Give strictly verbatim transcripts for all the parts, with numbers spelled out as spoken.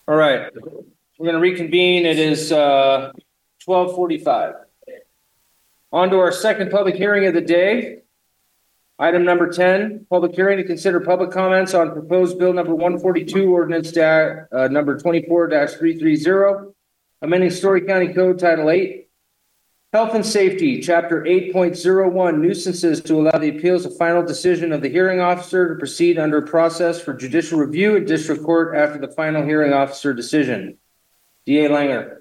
All right, we're going to reconvene. It is uh, twelve forty-five. On to our second public hearing of the day. Item number ten, public hearing to consider public comments on proposed bill number one forty-two, ordinance da- uh, number twenty-four three thirty, amending Story County Code Title eight, Health and Safety, Chapter eight point oh one, nuisances, to allow the appeals of final decision of the hearing officer to proceed under process for judicial review in district court after the final hearing officer decision. D A Langer.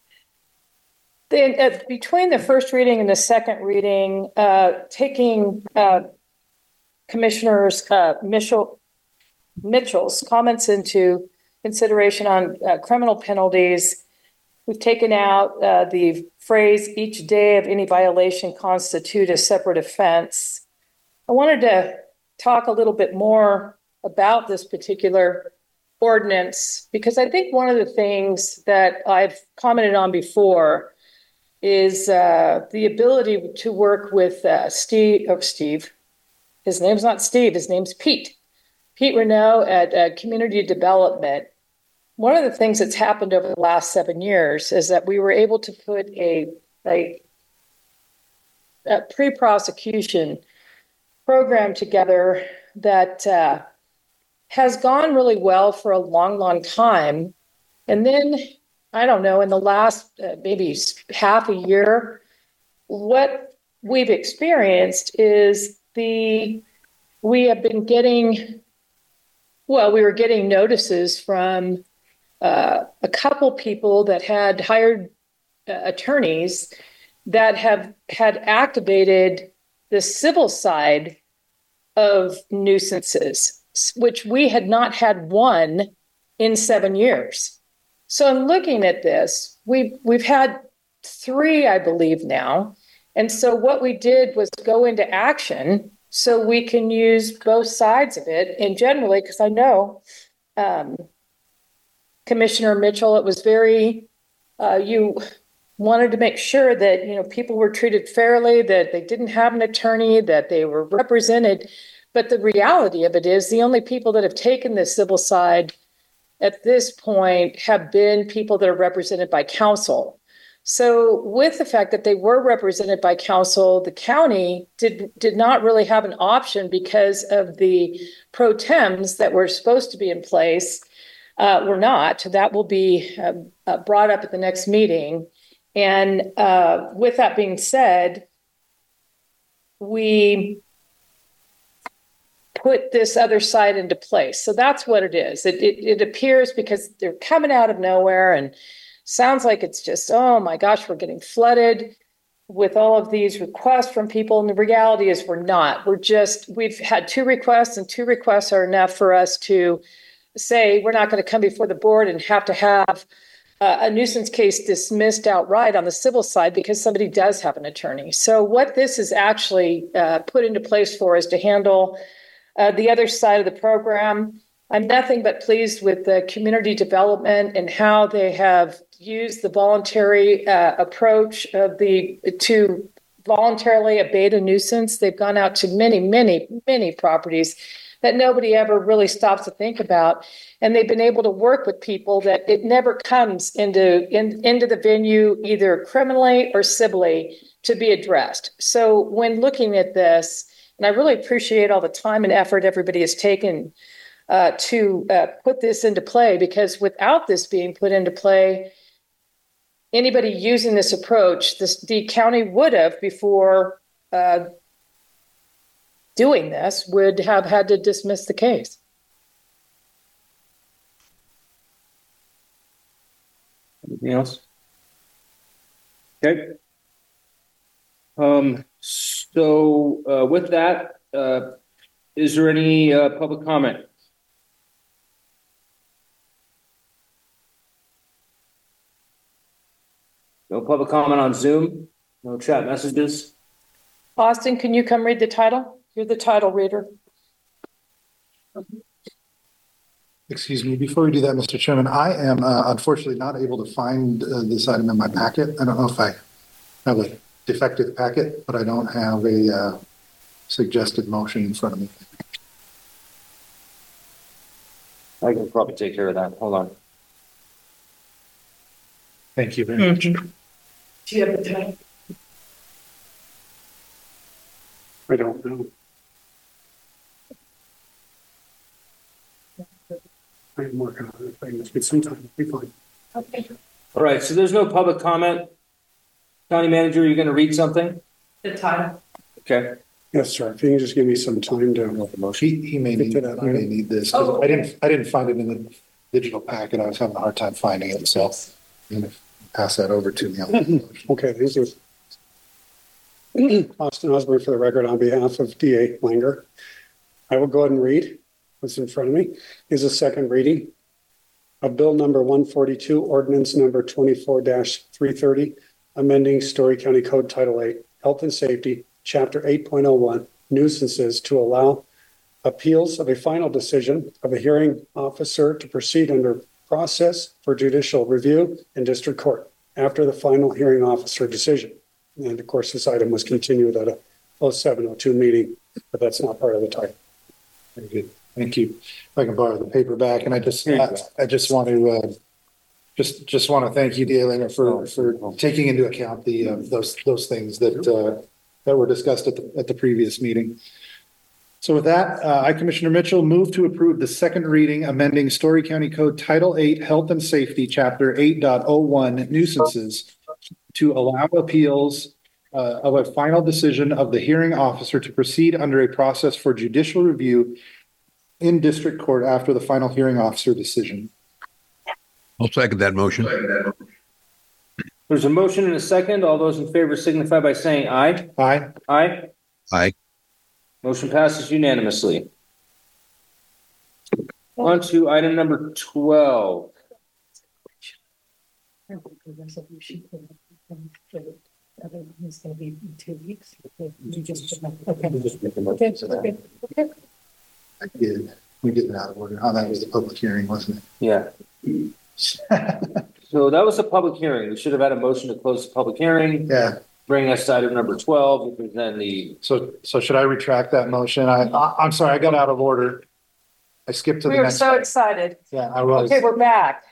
The, uh, between the first reading and the second reading, uh, taking uh, Commissioners uh, Mitchell, Mitchell's comments into consideration on uh, criminal penalties, we've taken out uh, the phrase, each day of any violation constitute a separate offense. I wanted to talk a little bit more about this particular ordinance, because I think one of the things that I've commented on before is uh, the ability to work with uh, Steve, or Steve, his name's not Steve, his name's Pete, Pete Renault at uh, Community Development. One of the things that's happened over the last seven years is that we were able to put a, a, a pre-prosecution program together that uh, has gone really well for a long, long time. And then, I don't know, in the last uh, maybe half a year, what we've experienced is the, we have been getting, well, we were getting notices from uh, a couple people that had hired uh, attorneys that have had activated the civil side of nuisances, which we had not had one in seven years. So in looking at this, we've, we've had three, I believe now. And so what we did was go into action so we can use both sides of it. And generally, because I know um, Commissioner Mitchell, it was very, uh, you wanted to make sure that, you know, people were treated fairly, that they didn't have an attorney, that they were represented. But the reality of it is the only people that have taken the civil side at this point have been people that are represented by counsel. So with the fact that they were represented by counsel, the county did, did not really have an option because of the pro tems that were supposed to be in place uh, were not. That will be uh, uh, brought up at the next meeting. And uh, with that being said, we put this other side into place. So that's what it is. It, it, it appears because they're coming out of nowhere and sounds like it's just, oh my gosh, we're getting flooded with all of these requests from people. And the reality is we're not. We're just, we've had two requests, and two requests are enough for us to say we're not going to come before the board and have to have uh, a nuisance case dismissed outright on the civil side because somebody does have an attorney. So what this is actually uh, put into place for is to handle Uh, the other side of the program. I'm nothing but pleased with the community development and how they have used the voluntary uh, approach of the to voluntarily abate a nuisance. They've gone out to many, many, many properties that nobody ever really stops to think about. And they've been able to work with people that it never comes into, in, into the venue, either criminally or civilly, to be addressed. So when looking at this, and I really appreciate all the time and effort everybody has taken uh, to uh, put this into play, because without this being put into play, anybody using this approach, this, the county would have, before uh, doing this, would have had to dismiss the case. Anything else? Okay. Um, so uh, with that, uh, is there any uh, public comment? No public comment on Zoom? No chat messages? Austin, can you come read the title? You're the title reader. Excuse me, before we do that, Mister Chairman, I am uh, unfortunately not able to find uh, this item in my packet. I don't know if I have a defective packet, but I don't have a uh, suggested motion in front of me. I can probably take care of that. Hold on. Thank you very much. Do you have the time? I don't know. I'm working on it. I must get some time. Be fine. Okay. All right, so there's no public comment. County manager, you're going to read something? The title. Okay. Yes, sir. If you can just give me some time to. He, he may need, he may need this, 'cause Oh, I didn't, I didn't find it in the digital packet. I was having a hard time finding it, so I'm gonna pass that over to me. Okay, thank you. Austin Osborne for the record on behalf of D A Langer. I will go ahead and read what's in front of me. Is a second reading of bill number one forty-two, ordinance number twenty-four three thirty, amending Story County Code Title eight, Health and Safety, Chapter eight point oh one, nuisances, to allow appeals of a final decision of a hearing officer to proceed under process for judicial review in district court after the final hearing officer decision. And of course, this item was continued at a oh seven oh two meeting, but that's not part of the title. Very good. Thank you. If I can borrow the paperback, and I just, Here you I, go. I just want to, uh, just, just want to thank you, D A Langer, for, for taking into account the, uh, those, those things that, uh, that were discussed at the, at the previous meeting. So with that, uh, I, Commissioner Mitchell, move to approve the second reading amending Story County Code Title eight, Health and Safety, Chapter eight point oh one, nuisances, to allow appeals uh, of a final decision of the hearing officer to proceed under a process for judicial review in district court after the final hearing officer decision. I'll second that motion. There's a motion and a second. All those in favor signify by saying aye. Aye. Aye. Aye. Motion passes unanimously. On to item number twelve. It's going to be in two weeks. You just, okay. Okay, okay, okay. I did. We did it out of order. Oh, that was the public hearing, wasn't Yeah. it? So that was a public hearing. We should have had a motion to close the public hearing. Yeah. Bring us to item number twelve, which is then the, So, so should I retract that motion? I, I- I'm sorry, I got out of order. I skipped to the We were next. so excited. Yeah, I was. Okay, we're back.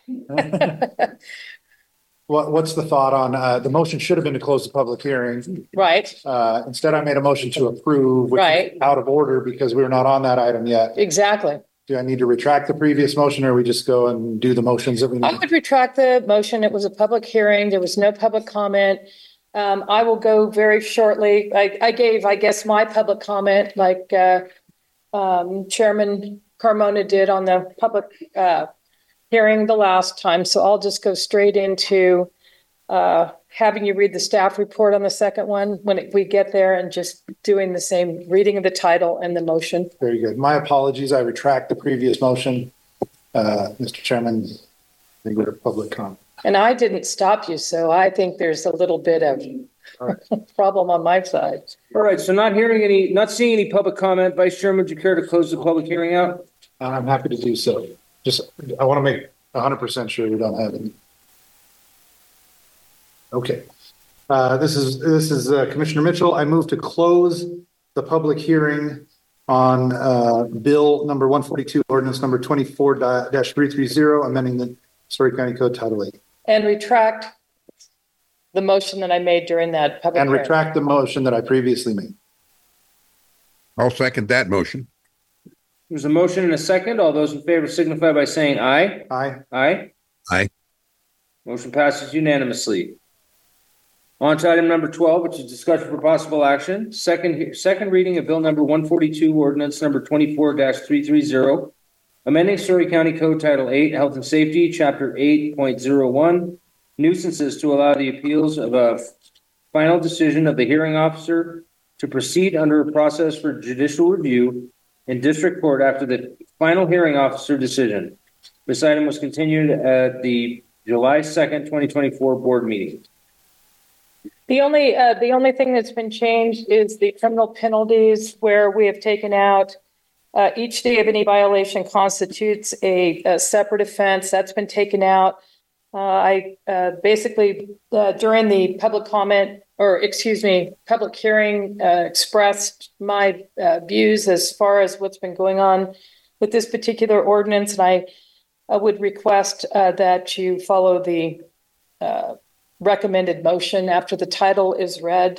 What, what's the thought on, uh, the motion should have been to close the public hearing. Right, Uh, instead I made a motion to approve, which is Right. out of order because we were not on that item yet. exactly. Do I need to retract the previous motion or we just go and do the motions that we I need? would retract the motion. It was a public hearing. There was no public comment. Um, I will go very shortly. I, I gave, I guess, my public comment like, uh, um, Chairman Carmona did on the public, uh, hearing the last time. So I'll just go straight into, uh, having you read the staff report on the second one when it- we get there and just doing the same reading of the title and the motion. Very good. My apologies. I retract the previous motion. Uh, Mister Chairman, I think we're public comment. And I didn't stop you, so I think there's a little bit of problem on my side. all right, so not hearing any, not seeing any public comment. Vice Chairman, would you care to close the public hearing out? I'm happy to do so. Just, I want to make a hundred percent sure we don't have any. Okay. Uh, this is, this is uh, Commissioner Mitchell. I move to close the public hearing on, uh, bill number one forty-two, ordinance number twenty-four three thirty, amending the Story County Code Title eight. And retract the motion that I made during that public And hearing. retract the motion that I previously made. I'll second that motion. There's a motion and a second. All those in favor signify by saying aye. Aye. Aye. Aye. Motion passes unanimously. On to item number twelve, which is discussion for possible action. Second, second reading of bill number one forty-two, ordinance number twenty-four three thirty, amending Story County Code Title eight, Health and Safety, Chapter eight point oh one, nuisances, to allow the appeals of a final decision of the hearing officer to proceed under a process for judicial review in district court after the final hearing officer decision. This item was continued at the July second, twenty twenty-four board meeting. The only, uh, the only thing that's been changed is the criminal penalties, where we have taken out uh, each day of any violation constitutes a, a separate offense. That's been taken out. Uh, I uh, basically, uh, during the public comment, or excuse me, public hearing, uh, expressed my uh, views as far as what's been going on with this particular ordinance. And I, I would request uh, that you follow the uh, recommended motion after the title is read.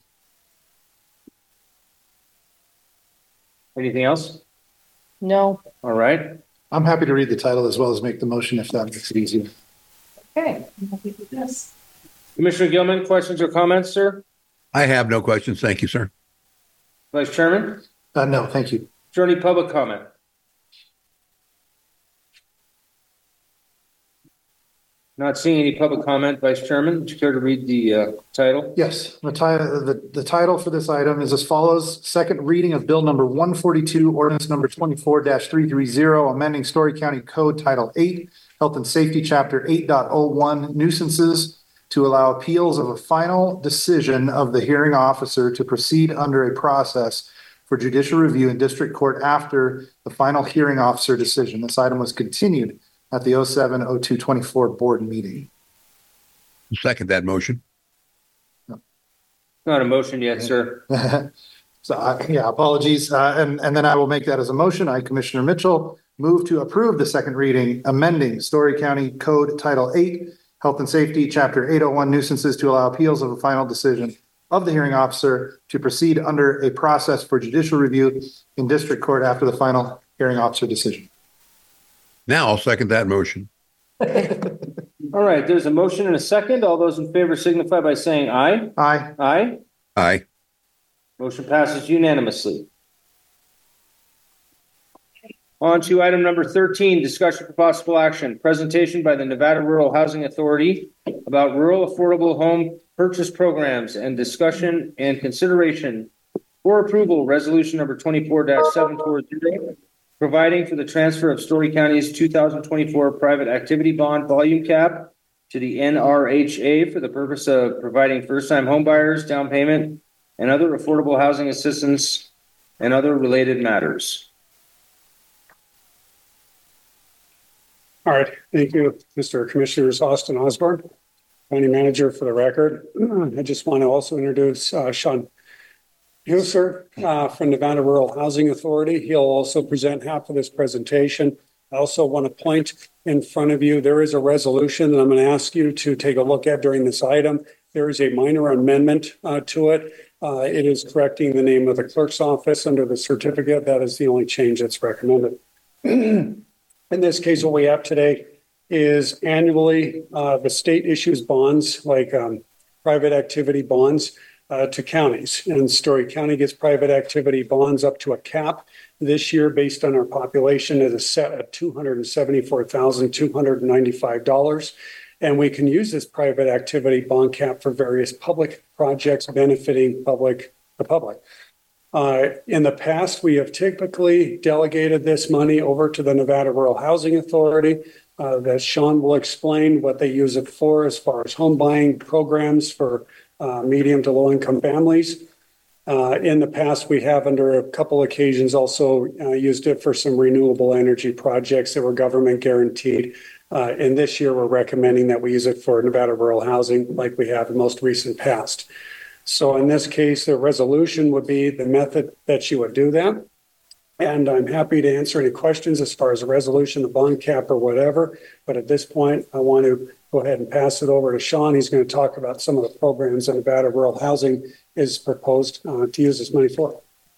Anything else? No. All right. I'm happy to read the title as well as make the motion if that makes it easier. Okay. Commissioner Gilman, questions or comments, sir? I have no questions. Thank you, sir. Vice Chairman, Uh, no, thank you. is there any public comment? Not seeing any public comment, Vice Chairman, would you care to read the uh, title? Yes, the title, the, the title for this item is as follows: second reading of bill number one forty-two, ordinance number twenty-four three thirty, amending Story County Code Title eight, Health and Safety, Chapter eight point oh one, nuisances, to allow appeals of a final decision of the hearing officer to proceed under a process for judicial review in district court after the final hearing officer decision. This item was continued at the oh seven oh two twenty-four board meeting. Second that motion. Not a motion yet, sir. So, uh, yeah, apologies. Uh, and, and then I will make that as a motion. I, Commissioner Mitchell, move to approve the second reading, amending Story County Code Title eight, Health and Safety, Chapter eight oh one, nuisances, to allow appeals of a final decision of the hearing officer to proceed under a process for judicial review in district court after the final hearing officer decision. Now I'll second that motion. All right, there's a motion and a second. All those in favor signify by saying aye. Aye. Aye. Aye. Motion passes unanimously. On to item number thirteen, discussion for possible action, presentation by the Nevada Rural Housing Authority about rural affordable home purchase programs, and discussion and consideration for approval, resolution number twenty-four seven forty, providing for the transfer of Story County's two thousand twenty-four private activity bond volume cap to the N R H A for the purpose of providing first-time homebuyers down payment and other affordable housing assistance and other related matters. All right, thank you, Mister Commissioners. Austin Osborne, County Manager for the record. I just want to also introduce uh, Sean Huser uh, from Nevada Rural Housing Authority. He'll also present half of this presentation. I also want to point in front of you, there is a resolution that I'm going to ask you to take a look at during this item. There is a minor amendment uh, to it. Uh, it is correcting the name of the clerk's office under the certificate. That is the only change that's recommended. In this case, what we have today is annually uh, the state issues bonds like um, private activity bonds uh, to counties. And Story County gets private activity bonds up to a cap. This year, based on our population, it is set at two hundred seventy-four thousand two hundred ninety-five dollars. And we can use this private activity bond cap for various public projects benefiting public the public. Uh, in the past, we have typically delegated this money over to the Nevada Rural Housing Authority. Uh, that Sean will explain what they use it for as far as home buying programs for uh, medium to low income families. Uh, in the past, we have under a couple occasions also uh, used it for some renewable energy projects that were government guaranteed. Uh, and this year, we're recommending that we use it for Nevada Rural Housing like we have in most recent past. So in this case, the resolution would be the method that you would do that. And I'm happy to answer any questions as far as the resolution, the bond cap or whatever. But at this point, I want to go ahead and pass it over to Sean. He's going to talk about some of the programs that Nevada Rural Housing is proposed uh, to use this money for.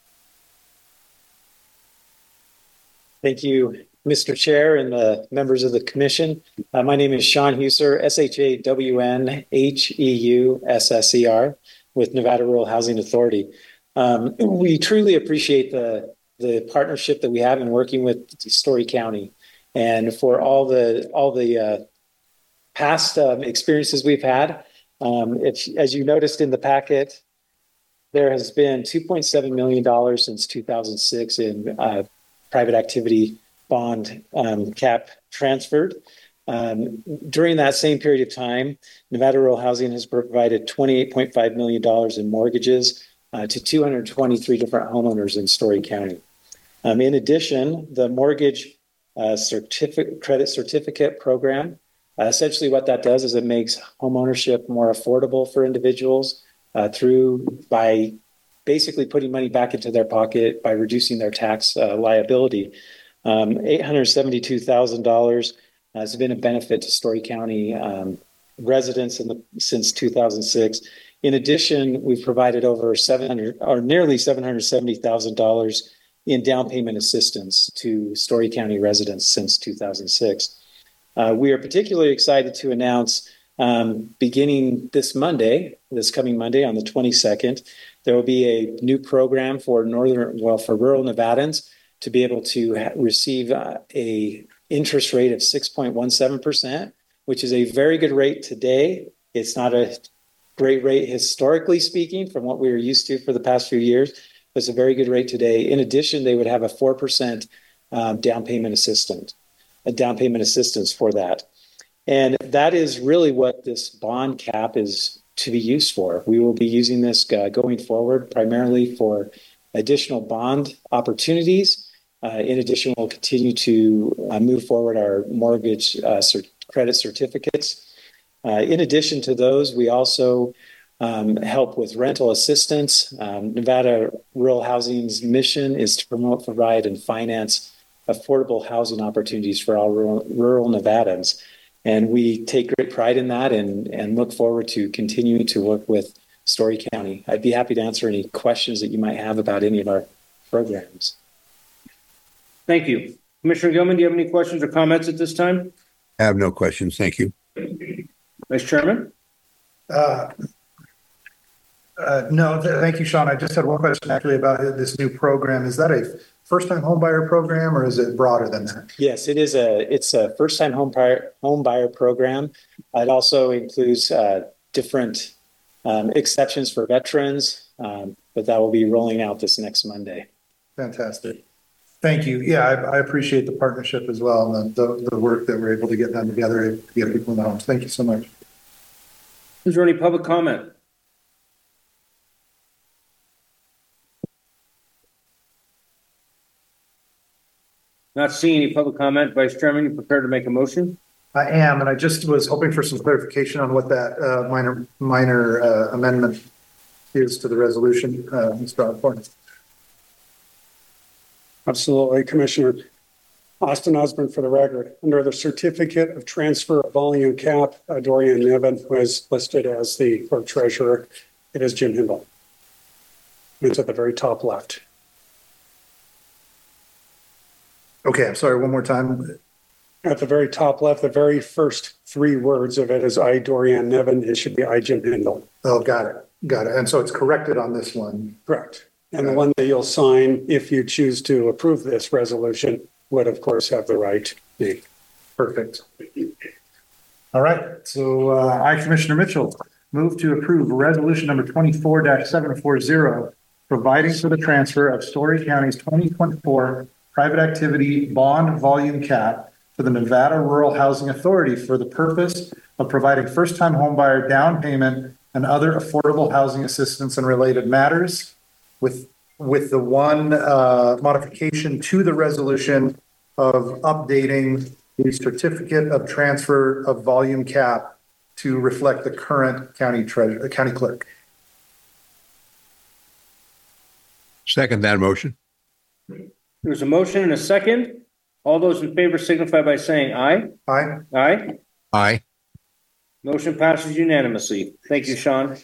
Thank you, Mister Chair and the members of the commission. Uh, my name is Sean Huser, S H A W N H E U S S E R, with Nevada Rural Housing Authority. Um, we truly appreciate the, the partnership that we have in working with Story County, and for all the all the uh, past um, experiences we've had. Um, if, as you noticed in the packet, there has been two point seven million dollars since two thousand six in uh, private activity bond um, cap transferred. Um, during that same period of time, Nevada Rural Housing has provided twenty-eight point five million dollars in mortgages uh, to two hundred twenty-three different homeowners in Story County. Um, in addition, the mortgage uh, certificate, credit certificate program, uh, essentially what that does is it makes homeownership more affordable for individuals uh, through by basically putting money back into their pocket by reducing their tax uh, liability. Um, eight hundred seventy-two thousand dollars has been a benefit to Story County um, residents in the, since two thousand six. In addition, we've provided over seven hundred or nearly seven hundred seventy thousand dollars in down payment assistance to Story County residents since two thousand six. Uh, we are particularly excited to announce um, beginning this Monday, this coming Monday on the twenty-second, there will be a new program for northern, well, for rural Nevadans to be able to ha- receive uh, a interest rate of six point one seven percent, which is a very good rate today. It's not a great rate historically speaking from what we were used to for the past few years, but it's a very good rate today. In addition, they would have a four percent um, down payment assistance, a down payment assistance for that. And that is really what this bond cap is to be used for. We will be using this uh, going forward primarily for additional bond opportunities. Uh, in addition, we'll continue to uh, move forward our mortgage uh, cert- credit certificates. Uh, in addition to those, we also um, help with rental assistance. Um, Nevada Rural Housing's mission is to promote, provide, and finance affordable housing opportunities for all rural, rural Nevadans. And we take great pride in that and, and look forward to continuing to work with Story County. I'd be happy to answer any questions that you might have about any of our programs. Thank you. Commissioner Gilman, do you have any questions or comments at this time? I have no questions. Thank you. Vice Chairman? Uh, uh, no, th- thank you, Sean. I just had one question actually about this new program. Is that a first-time homebuyer program, or is it broader than that? Yes, it is a it's a first-time home buyer home buyer program. It also includes uh, different um, exceptions for veterans, um, but that will be rolling out this next Monday. Fantastic. Thank you. Yeah, I, I appreciate the partnership as well, and the, the, the work that we're able to get done together to get people in the homes. Thank you so much. Is there any public comment? Not seeing any public comment. Vice Chairman, you prepared to make a motion? I am, and I just was hoping for some clarification on what that uh, minor minor uh, amendment is to the resolution, uh, Mister Osborne. Absolutely, Commissioner. Austin Osborne for the record. Under the certificate of transfer of volume cap, uh, Dorian Nevin, who is listed as the clerk treasurer, it is Jim Hindle. It's at the very top left. Okay, I'm sorry, one more time. At the very top left, the very first three words of it is I, Dorian Nevin. It should be I, Jim Hindle. Oh, got it. Got it. And so it's corrected on this one. Correct. And the one that you'll sign, if you choose to approve this resolution, would of course have the right name. Perfect. All right. So uh, I, Commissioner Mitchell, move to approve resolution number twenty-four seven forty, providing for the transfer of Story County's twenty twenty-four private activity bond volume cap to the Nevada Rural Housing Authority for the purpose of providing first-time homebuyer down payment and other affordable housing assistance and related matters, with with the one uh, modification to the resolution of updating the certificate of transfer of volume cap to reflect the current county treasurer, county clerk. Second that motion. There's a motion and a second. All those in favor signify by saying aye. Aye. Aye. Aye. Motion passes unanimously. Thank you, Sean.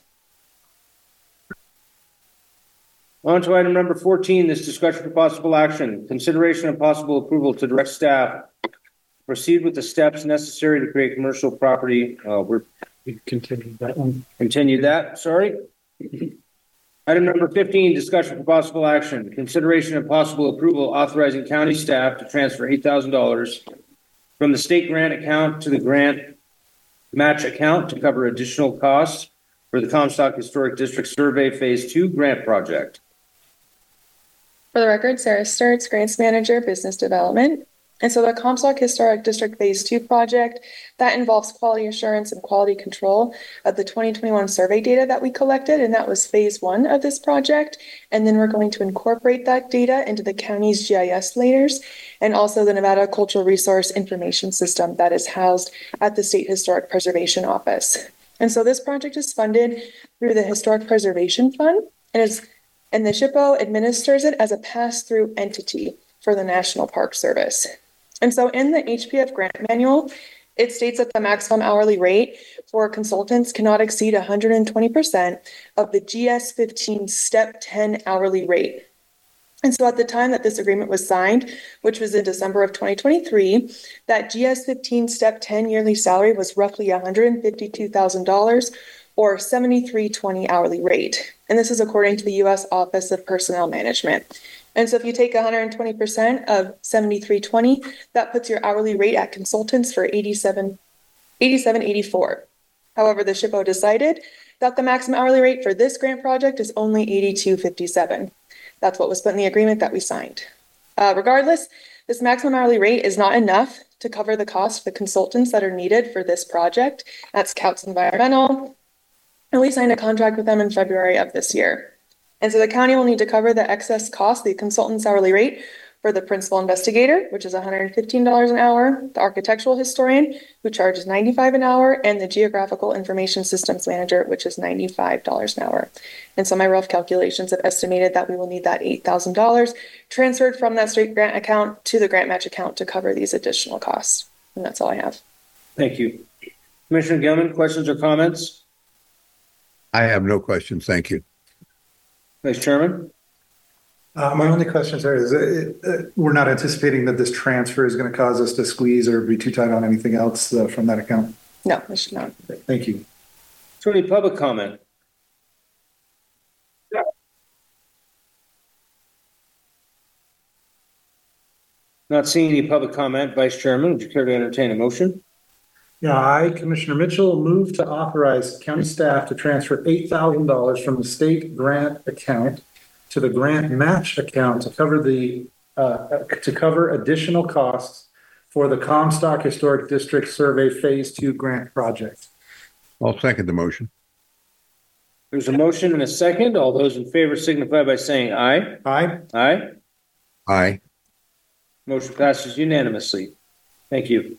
On to item number fourteen, this discussion for possible action. Consideration and possible approval to direct staff proceed with the steps necessary to create commercial property. Uh, we're Continue that one. Continue that, sorry. Item number fifteen, discussion for possible action. Consideration and possible approval authorizing county staff to transfer eight thousand dollars from the state grant account to the grant match account to cover additional costs for the Comstock Historic District Survey Phase Two grant project. For the record, Sarah Sturts, Grants Manager, Business Development. And so the Comstock Historic District Phase Two project, that involves quality assurance and quality control of the twenty twenty-one survey data that we collected, and that was phase one of this project. And then we're going to incorporate that data into the county's G I S layers and also the Nevada Cultural Resource Information System that is housed at the State Historic Preservation Office. And so this project is funded through the Historic Preservation Fund, and is and the SHPO administers it as a pass-through entity for the National Park Service. And so in the H P F grant manual, It states that the maximum hourly rate for consultants cannot exceed one hundred twenty percent of the G S fifteen step ten hourly rate. And so at the time that this agreement was signed, which was in December of twenty twenty-three, that G S fifteen step ten yearly salary was roughly one hundred fifty-two thousand dollars or seventy-three twenty hourly rate. And this is according to the U S Office of Personnel Management. And so if you take one hundred twenty percent of seventy-three twenty, that puts your hourly rate at consultants for eighty-seven eighty-four. However, the S H P O decided that the maximum hourly rate for this grant project is only eighty-two fifty-seven. That's what was put in the agreement that we signed. Uh, regardless, this maximum hourly rate is not enough to cover the cost of the consultants that are needed for this project. That's Couts Environmental. And we signed a contract with them in February of this year. And so the county will need to cover the excess cost, the consultant's hourly rate, for the principal investigator, which is one hundred fifteen dollars an hour, the architectural historian, who charges ninety-five dollars an hour, and the geographical information systems manager, which is ninety-five dollars an hour. And so my rough calculations have estimated that we will need that eight thousand dollars transferred from that straight grant account to the grant match account to cover these additional costs. And that's all I have. Thank you. Commissioner Gilman, questions or comments? I have no questions. Thank you. Vice Chairman? Uh, my only question, sir, is uh, uh, we're not anticipating that this transfer is going to cause us to squeeze or be too tight on anything else uh, from that account. No, it should not. Thank you. Is there any public comment? Not seeing any public comment. Vice Chairman, would you care to entertain a motion? Yeah, I, Commissioner Mitchell, move to authorize county staff to transfer eight thousand dollars from the state grant account to the grant match account to cover the uh, to cover additional costs for the Comstock Historic District Survey Phase Two grant project. I'll second the motion. There's a motion and a second. All those in favor signify by saying aye. Aye. Aye. Aye. Motion passes unanimously. Thank you.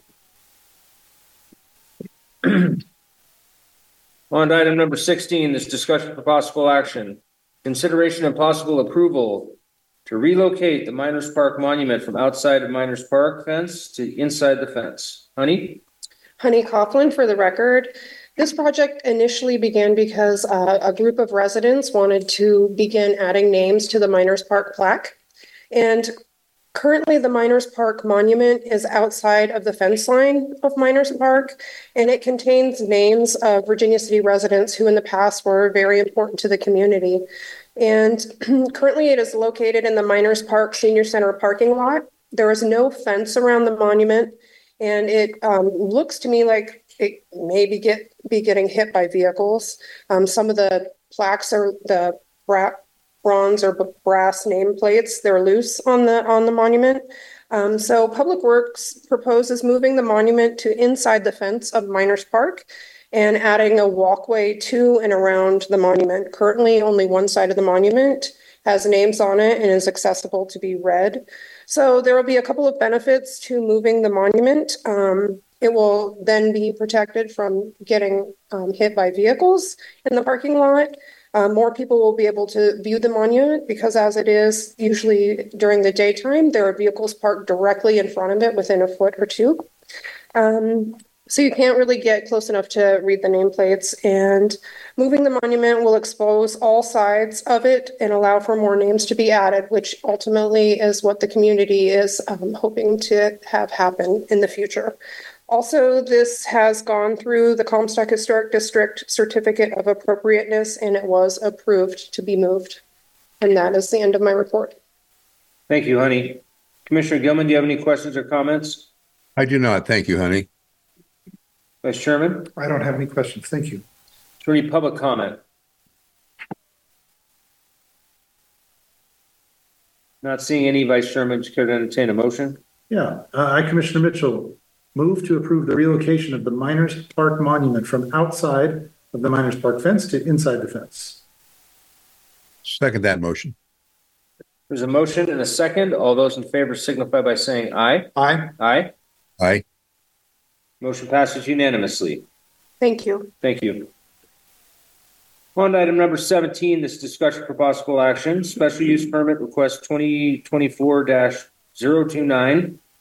On to item number sixteen, this discussion for possible action. Consideration and possible approval to relocate the Miners Park Monument from outside of Miners Park fence to inside the fence. Honey? Honey Coughlin, for the record. This project initially began because uh, a group of residents wanted to begin adding names to the Miners Park plaque. And currently, the Miners Park Monument is outside of the fence line of Miners Park, and it contains names of Virginia City residents who in the past were very important to the community. And currently, it is located in the Miners Park Senior Center parking lot. There is no fence around the monument, and it um, looks to me like it may be, get, be getting hit by vehicles. Um, some of the plaques are the bra- bronze or brass nameplates. They're loose on the on the monument. Um, so Public Works proposes moving the monument to inside the fence of Miners Park and adding a walkway to and around the monument. Currently, only one side of the monument has names on it and is accessible to be read. So there will be a couple of benefits to moving the monument. Um, it will then be protected from getting um, hit by vehicles in the parking lot. Uh, more people will be able to view the monument because as it is usually during the daytime, there are vehicles parked directly in front of it within a foot or two. Um, so you can't really get close enough to read the nameplates, and moving the monument will expose all sides of it and allow for more names to be added, which ultimately is what the community is um, hoping to have happen in the future. Also, this has gone through the Comstock Historic District Certificate of Appropriateness, and it was approved to be moved. And that is the end of my report. Thank you, Honey. Commissioner Gilman, do you have any questions or comments? I do not. Thank you, honey. Vice Chairman? I don't have any questions. Thank you. Is there any public comment? Not seeing any. Vice Chairman, would you care to entertain a motion? Yeah, uh, I, Commissioner Mitchell, move to approve the relocation of the Miners Park Monument from outside of the Miners Park fence to inside the fence. Second that motion. There's a motion and a second. All those in favor signify by saying aye. Aye. Aye. Aye. Motion passes unanimously. Thank you. Thank you. On to item number seventeen, this discussion for possible action, special use permit request twenty twenty-four dash zero two nine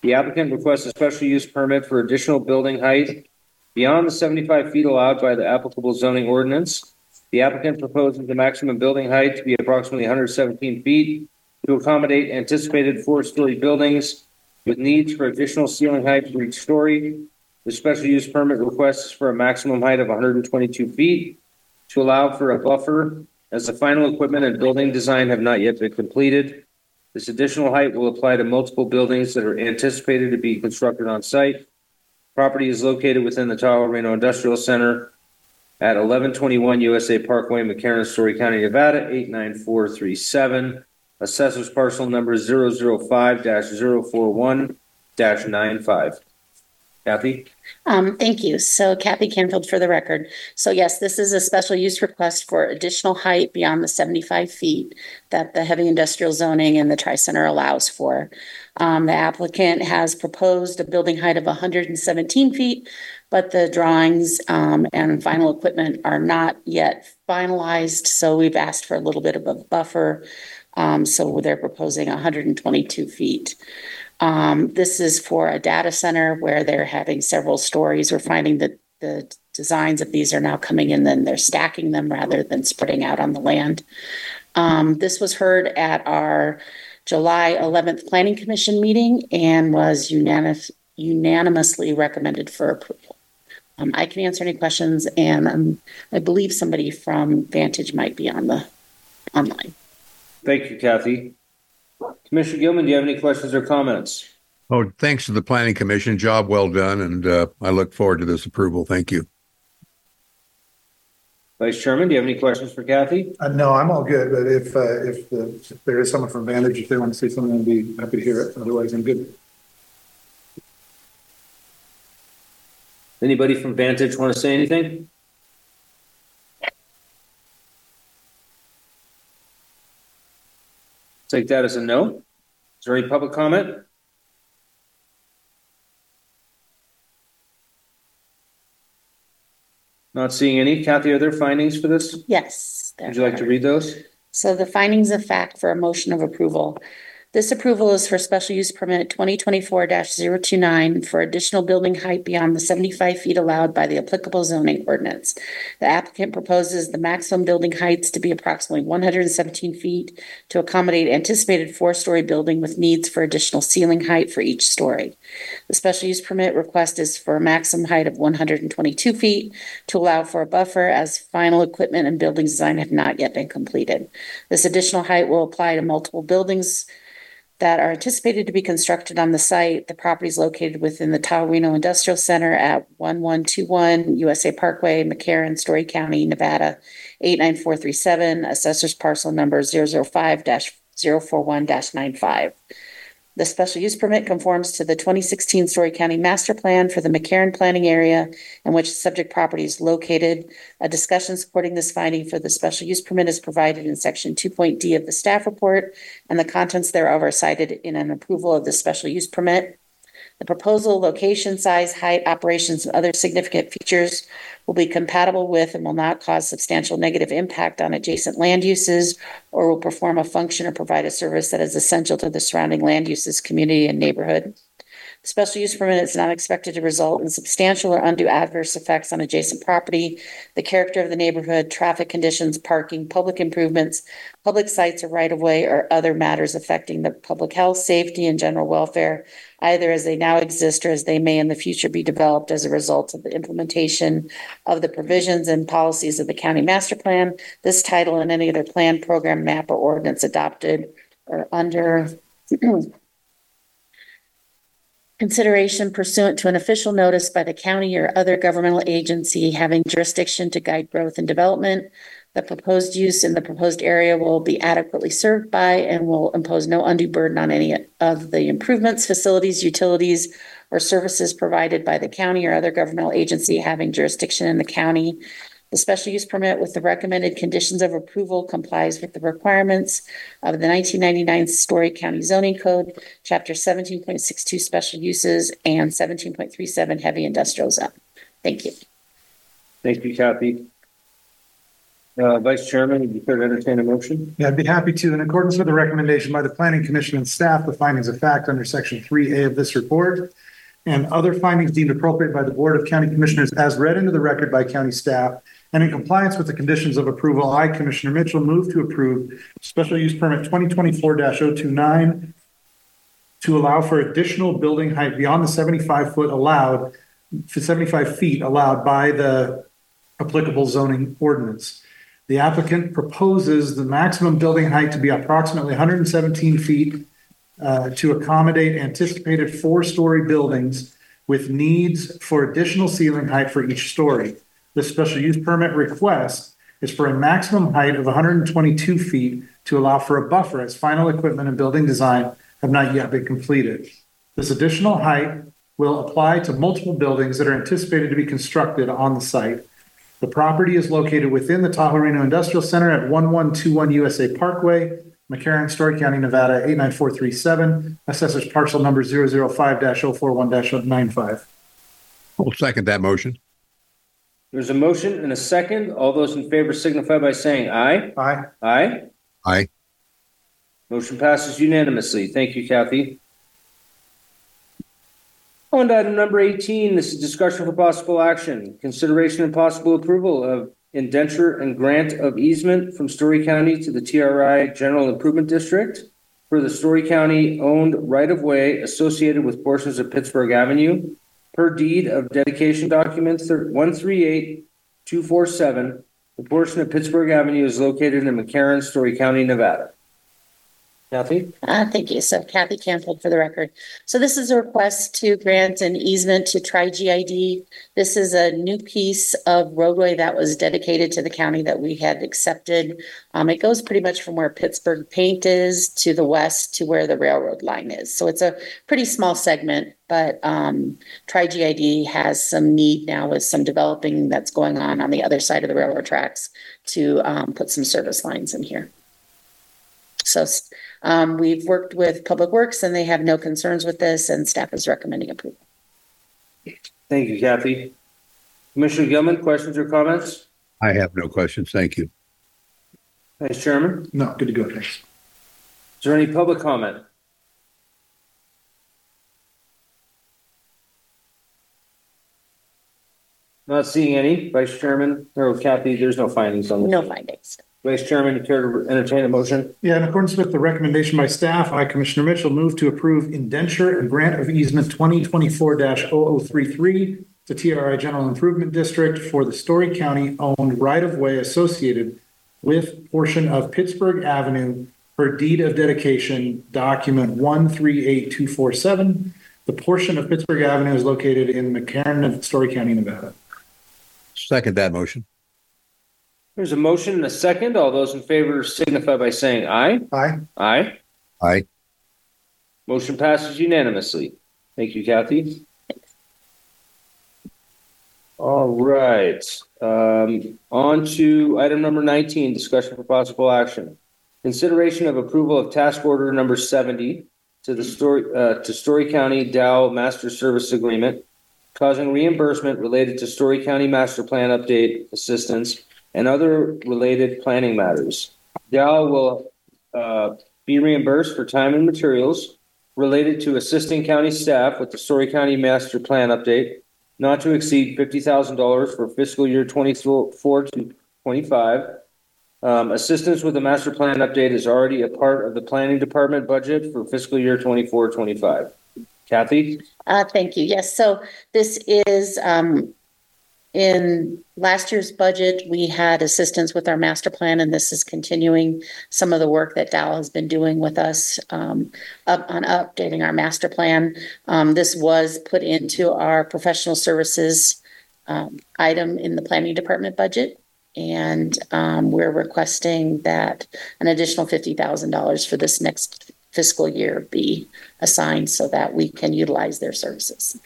The applicant requests a special use permit for additional building height beyond the seventy-five feet allowed by the applicable zoning ordinance. The applicant proposes the maximum building height to be approximately one hundred seventeen feet to accommodate anticipated four-story buildings with needs for additional ceiling height for each story. The special use permit requests for a maximum height of one hundred twenty-two feet to allow for a buffer as the final equipment and building design have not yet been completed. This additional height will apply to multiple buildings that are anticipated to be constructed on site. Property is located within the Tahoe Reno Industrial Center at eleven twenty-one U S A Parkway, McCarran, Story County, Nevada, eight nine four three seven. Assessor's parcel number zero zero five dash zero four one dash nine five. Kathy? Um, thank you. So Kathy Canfield for the record. So yes, this is a special use request for additional height beyond the seventy-five feet that the heavy industrial zoning and the Tri-Center allows for. Um, the applicant has proposed a building height of one hundred seventeen feet, but the drawings um, and final equipment are not yet finalized. So we've asked for a little bit of a buffer. Um, so they're proposing one hundred twenty-two feet. Um, this is for a data center where they're having several stories. We're finding that the designs of these are now coming in and they're stacking them rather than spreading out on the land. Um, this was heard at our July eleventh Planning Commission meeting and was unanimous, unanimously recommended for approval. Um, I can answer any questions, and um, I believe somebody from Vantage might be on the online. Thank you, Kathy. Commissioner Gilman, do you have any questions or comments? Oh, thanks to the Planning Commission. Job well done, and uh, I look forward to this approval. Thank you. Vice Chairman, do you have any questions for Kathy? Uh, no, I'm all good, but if, uh, if, uh, if there is someone from Vantage, if they want to say something, I'd be happy to hear it. Otherwise, I'm good. Anybody from Vantage want to say anything? Take that as a no. Is there any public comment? Not seeing any. Kathy, are there findings for this? Yes. Would you like to read those? So the findings of fact for a motion of approval. This approval is for special use permit twenty twenty-four dash zero two nine for additional building height beyond the seventy-five feet allowed by the applicable zoning ordinance. The applicant proposes the maximum building heights to be approximately one hundred seventeen feet to accommodate anticipated four-story building with needs for additional ceiling height for each story. The special use permit request is for a maximum height of one hundred twenty-two feet to allow for a buffer as final equipment and building design have not yet been completed. This additional height will apply to multiple buildings that are anticipated to be constructed on the site. The property is located within the Tahoe Reno Industrial Center at one one two one U S A Parkway, McCarran, Story County, Nevada, eight nine four three seven, assessor's parcel number zero zero five dash zero four one dash nine five. The special use permit conforms to the twenty sixteen Story County Master Plan for the McCarran planning area in which the subject property is located. A discussion supporting this finding for the special use permit is provided in section two point D of the staff report, and the contents thereof are cited in an approval of the special use permit. The proposal, location, size, height, operations, and other significant features will be compatible with and will not cause substantial negative impact on adjacent land uses or will perform a function or provide a service that is essential to the surrounding land uses, community, and neighborhood. The special use permit is not expected to result in substantial or undue adverse effects on adjacent property, the character of the neighborhood, traffic conditions, parking, public improvements, public sites or right-of-way, or other matters affecting the public health, safety, and general welfare, either as they now exist or as they may in the future be developed as a result of the implementation of the provisions and policies of the county master plan, this title, and any other plan, program, map, or ordinance adopted or under consideration pursuant to an official notice by the county or other governmental agency having jurisdiction to guide growth and development. The proposed use in the proposed area will be adequately served by and will impose no undue burden on any of the improvements, facilities, utilities, or services provided by the county or other governmental agency having jurisdiction in the county. The special use permit with the recommended conditions of approval complies with the requirements of the nineteen ninety-nine Story County Zoning Code, Chapter seventeen point six two Special Uses and seventeen point three seven Heavy Industrial Zone. Thank you. Thank you, Kathy. Uh, Vice Chairman, would you care to entertain a motion? Yeah, I'd be happy to. In accordance with the recommendation by the Planning Commission and staff, the findings of fact under section three A of this report and other findings deemed appropriate by the Board of County Commissioners as read into the record by county staff and in compliance with the conditions of approval, I, Commissioner Mitchell, move to approve special use permit twenty twenty-four dash oh two nine to allow for additional building height beyond the seventy-five foot allowed, for seventy-five feet allowed by the applicable zoning ordinance. The applicant proposes the maximum building height to be approximately one hundred seventeen feet uh, to accommodate anticipated four-story buildings with needs for additional ceiling height for each story. The special use permit request is for a maximum height of one hundred twenty-two feet to allow for a buffer as final equipment and building design have not yet been completed. This additional height will apply to multiple buildings that are anticipated to be constructed on the site. The property is located within the Tahoe Reno Industrial Center at one one two one U S A Parkway, McCarran, Story County, Nevada, eight nine four three seven, assessors parcel number zero zero five dash oh four one dash nine five. I'll second that motion. There's a motion and a second. All those in favor signify by saying aye. Aye. Aye. Aye. Motion passes unanimously. Thank you, Kathy. On to item number eighteen, this is discussion for possible action. Consideration and possible approval of indenture and grant of easement from Story County to the T R I General Improvement District for the Story County owned right-of-way associated with portions of Pittsburgh Avenue per deed of dedication document one three eight two four seven. The portion of Pittsburgh Avenue is located in McCarran, Story County, Nevada. Kathy? Uh, thank you. So Kathy Canfield for the record. So this is a request to grant an easement to Tri-G I D. This is a new piece of roadway that was dedicated to the county that we had accepted. Um, it goes pretty much from where Pittsburgh Paint is to the west to where the railroad line is. So it's a pretty small segment, but um, Tri-G I D has some need now with some developing that's going on on the other side of the railroad tracks to um, put some service lines in here. So um, we've worked with Public Works and they have no concerns with this and staff is recommending approval. Thank you, Kathy. Commissioner Gilman, questions or comments? I have no questions. Thank you. Vice Chairman? No, good to go, thanks. Is there any public comment? Not seeing any. Vice Chairman, or Kathy, there's no findings on this. No findings. Vice Chairman, you care to entertain a motion? Yeah, in accordance with the recommendation by staff, I, Commissioner Mitchell, move to approve indenture and grant of easement twenty twenty-four dash oh oh three three to T R I General Improvement District for the Story County owned right-of-way associated with portion of Pittsburgh Avenue per deed of dedication document one three eight two four seven. The portion of Pittsburgh Avenue is located in McCarran, Story County, Nevada. Second that motion. There's a motion and a second. All those in favor signify by saying aye. Aye. Aye. Aye. Motion passes unanimously. Thank you, Kathy. All right. Um, on to item number nineteen, discussion for possible action. Consideration of approval of task order number seventy to the Story, uh, to Story County Dow Master Service Agreement, causing reimbursement related to Story County Master Plan Update Assistance and other related planning matters. Dow will uh, be reimbursed for time and materials related to assisting county staff with the Story County Master Plan Update, not to exceed fifty thousand dollars for fiscal year twenty-four to twenty-five. Um, assistance with the Master Plan Update is already a part of the Planning Department budget for fiscal year twenty-four twenty-five. Kathy? Uh, thank you. Yes. So this is um, in last year's budget, we had assistance with our master plan, and this is continuing some of the work that Dow has been doing with us um, up on updating our master plan. Um, this was put into our professional services um, item in the planning department budget. And um, we're requesting that an additional fifty thousand dollars for this next fiscal year be assigned so that we can utilize their services.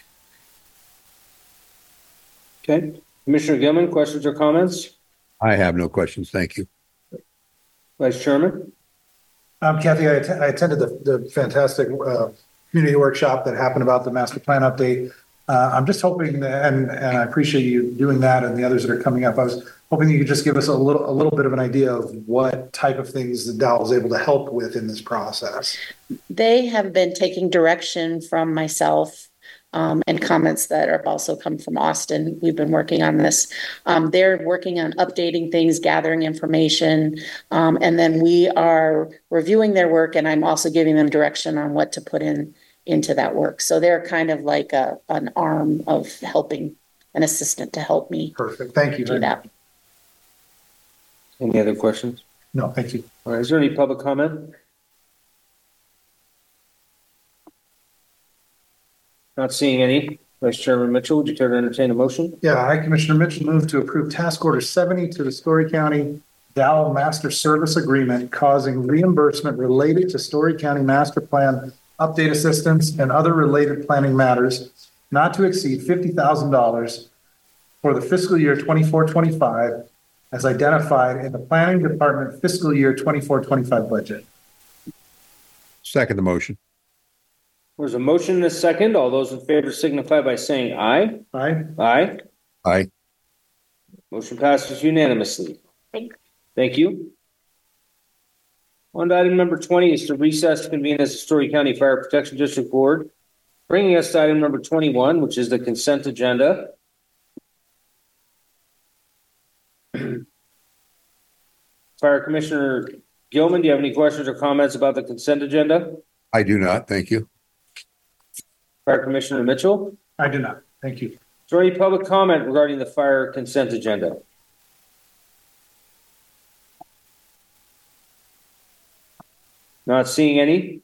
Okay. Commissioner Gilman, questions or comments? I have no questions. Thank you. Vice Chairman? Um, Kathy, I, att- I attended the, the fantastic uh, community workshop that happened about the master plan update. Uh, I'm just hoping, that, and, and I appreciate you doing that and the others that are coming up. I was hoping you could just give us a little, a little bit of an idea of what type of things the Dow is able to help with in this process. They have been taking direction from myself um, and comments that have also come from Austin. We've been working on this. Um, they're working on updating things, gathering information, um, and then we are reviewing their work, and I'm also giving them direction on what to put in into that work. So they're kind of like a an arm of helping, an assistant to help me Perfect. Thank you. do that. Any other questions? No, thank you. All right, is there any public comment? Not seeing any. Vice Chairman Mitchell, would you care to entertain a motion? Yeah, I, Commissioner Mitchell, move to approve task order seventy to the Story County Dow Master Service Agreement causing reimbursement related to Story County Master Plan update assistance and other related planning matters not to exceed fifty thousand dollars for the fiscal year twenty-four twenty-five as identified in the Planning Department fiscal year twenty-four twenty-five budget. Second the motion. There's a motion and a second. All those in favor signify by saying aye. Aye. Aye. Aye. Motion passes unanimously. Thank- Thank you. On to item number twenty is to recess to convene as the Story County Fire Protection District Board, bringing us to item number twenty-one, which is the consent agenda. Fire Commissioner Gilman, do you have any questions or comments about the consent agenda? I do not. Thank you. Fire Commissioner Mitchell, I do not. Thank you. is there any public comment regarding the fire consent agenda? Not seeing any.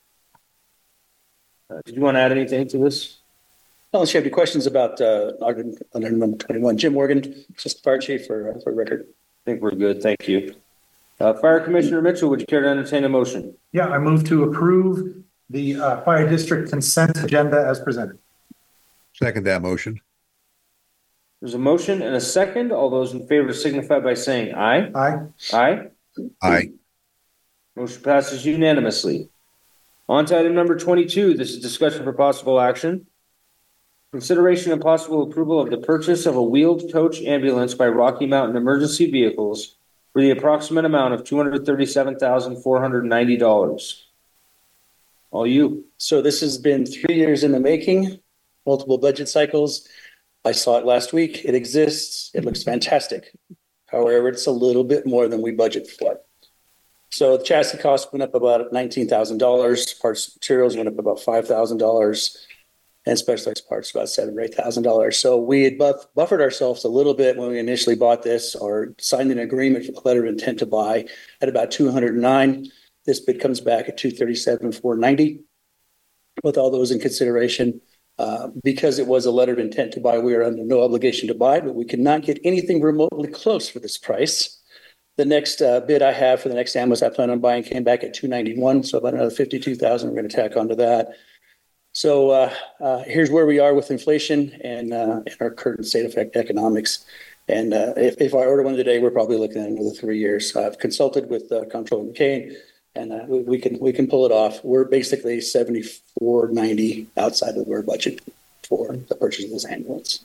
Uh, did you want to add anything to this? Unless you have any questions about uh, item item number twenty-one. Jim Morgan, Assistant Fire Chief for, uh, for record. I think we're good. Thank you. Uh, Fire Commissioner Mitchell, would you care to entertain a motion? Yeah, I move to approve the uh, fire district consent agenda as presented. Second that motion. There's a motion and a second. All those in favor signify by saying aye. Aye. Aye. Aye. Motion passes unanimously. On to item number twenty-two. This is discussion for possible action. Consideration and possible approval of the purchase of a wheeled coach ambulance by Rocky Mountain Emergency Vehicles for the approximate amount of two hundred thirty-seven thousand four hundred ninety dollars. All you. So this has been three years in the making, multiple budget cycles. I saw it last week. It exists. It looks fantastic. However, it's a little bit more than we budget for. So the chassis cost went up about nineteen thousand dollars. Parts and materials went up about five thousand dollars. And specialized parts about seven or eight thousand dollars. So we had buff- buffered ourselves a little bit when we initially bought this or signed an agreement for the letter of intent to buy at about two hundred nine. This bid comes back at two thirty-seven four ninety. With all those in consideration, uh, because it was a letter of intent to buy, we are under no obligation to buy, but we could not get anything remotely close for this price. The next uh, bid I have for the next ambulance I plan on buying came back at two ninety-one, so about another fifty-two thousand. We're going to tack onto that. So uh, uh, here's where we are with inflation and, uh, and our current state of economics. And uh, if, if I order one today, we're probably looking at another three years. So I've consulted with uh, Comptroller McCain, and uh, we, we can we can pull it off. We're basically seventy-four ninety outside of our budget for the purchase of this ambulance.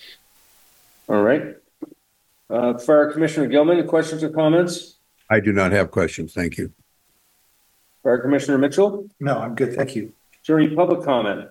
All right. Uh, Fire Commissioner Gilman, any questions or comments? I do not have questions. Thank you. Fire Commissioner Mitchell, No, I'm good. Thank you. is there any public comment?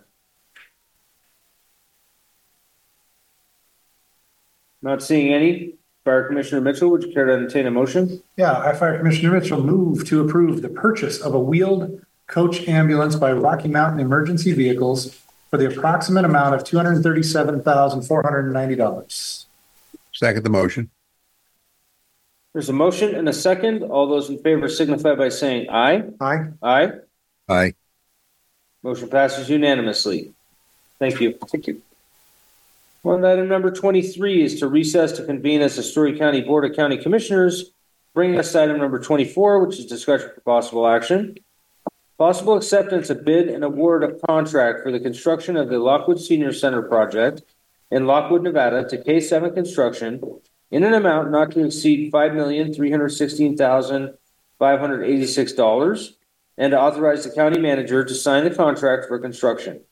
Not seeing any. Fire Commissioner Mitchell, would you care to entertain a motion? Yeah, I, Fire Commissioner Mitchell, move to approve the purchase of a wheeled coach ambulance by Rocky Mountain Emergency Vehicles for the approximate amount of two hundred thirty-seven thousand four hundred ninety dollars. Second the motion. There's a motion and a second. All those in favor signify by saying aye. Aye. Aye. Aye. Motion passes unanimously. Thank you. Thank you. On item number twenty-three is to recess to convene as the Story County Board of County Commissioners, bringing us to item number twenty-four, which is discussion for possible action. Possible acceptance of bid and award of contract for the construction of the Lockwood Senior Center project in Lockwood, Nevada to K seven Construction in an amount not to exceed five million three hundred sixteen thousand five hundred eighty-six dollars and to authorize the county manager to sign the contract for construction.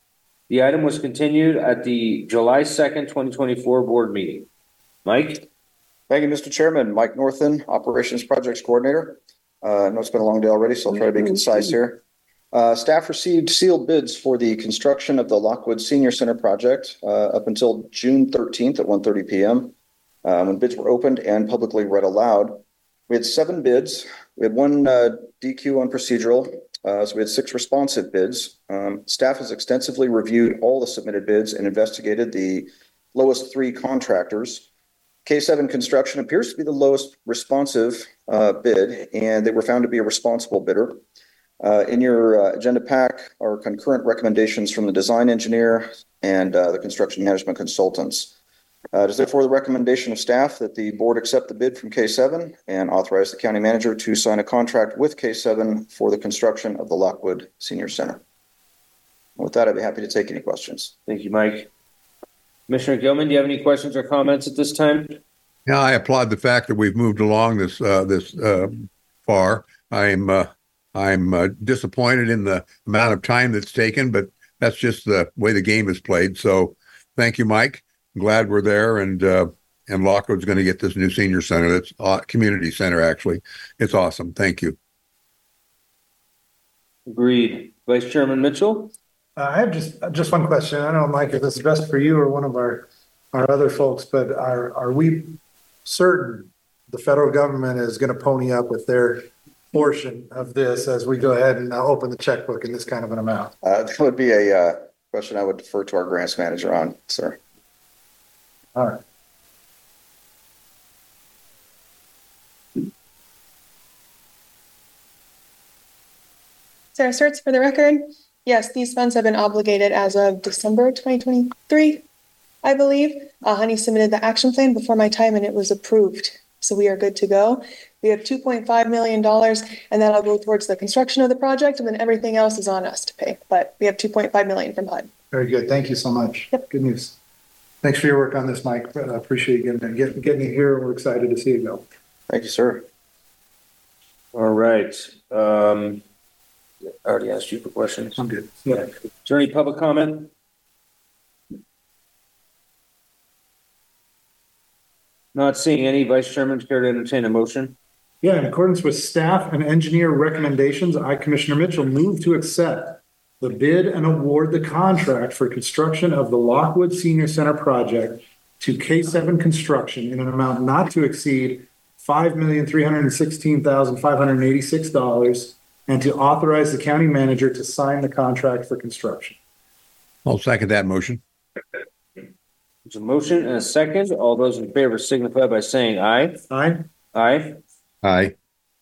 The item was continued at the July second, twenty twenty-four board meeting. Mike? Thank you, Mister Chairman. Mike Northen, Operations Projects Coordinator. Uh, I know it's been a long day already, so I'll try to be concise here. Uh, staff received sealed bids for the construction of the Lockwood Senior Center project uh, up until June thirteenth at one thirty p.m. Um, when bids were opened and publicly read aloud. We had seven bids. We had one uh, D Q on procedural, uh, so we had six responsive bids. Um, staff has extensively reviewed all the submitted bids and investigated the lowest three contractors. K seven Construction appears to be the lowest responsive uh, bid, and they were found to be a responsible bidder. Uh, in your uh, agenda pack are concurrent recommendations from the design engineer and uh, the construction management consultants. Uh, it is therefore the recommendation of staff that the board accept the bid from K seven and authorize the county manager to sign a contract with K seven for the construction of the Lockwood Senior Center. With that, I'd be happy to take any questions. Thank you, Mike. Commissioner Gilman, do you have any questions or comments at this time? Yeah, I applaud the fact that we've moved along this uh, this uh, far. I'm uh, I'm uh, disappointed in the amount of time that's taken, but that's just the way the game is played. So, thank you, Mike. I'm glad we're there, and uh, and Lockwood's going to get this new senior center. That's uh, community center, actually. It's awesome. Thank you. Agreed. Vice Chairman Mitchell? Uh, I have just just one question. I don't know, Mike, if this is best for you or one of our our other folks, but are are we certain the federal government is going to pony up with their portion of this as we go ahead and uh, open the checkbook in this kind of an amount? Uh, that would be a uh, question I would defer to our grants manager on, sir. All right. Sarah Sturts, for the record. Yes, these funds have been obligated as of December twenty twenty-three, I believe. Uh, Honey submitted the action plan before my time and it was approved. So we are good to go. We have two point five million dollars and that'll go towards the construction of the project, and then everything else is on us to pay. But we have two point five million dollars from H U D. Very good. Thank you so much. Yep. Good news. Thanks for your work on this, Mike. I appreciate you getting, getting, getting it here. We're excited to see it go. Thank you, sir. All right. Um, I already asked you for questions. I'm good. Yeah. Is there any public comment? Not seeing any. Vice Chairman, care to entertain a motion? Yeah, in accordance with staff and engineer recommendations, I, Commissioner Mitchell, move to accept the bid and award the contract for construction of the Lockwood Senior Center project to K seven Construction in an amount not to exceed five million three hundred sixteen thousand five hundred eighty-six dollars and to authorize the county manager to sign the contract for construction. I'll second that motion. There's a motion and a second. All those in favor signify by saying aye. Aye. Aye. Aye.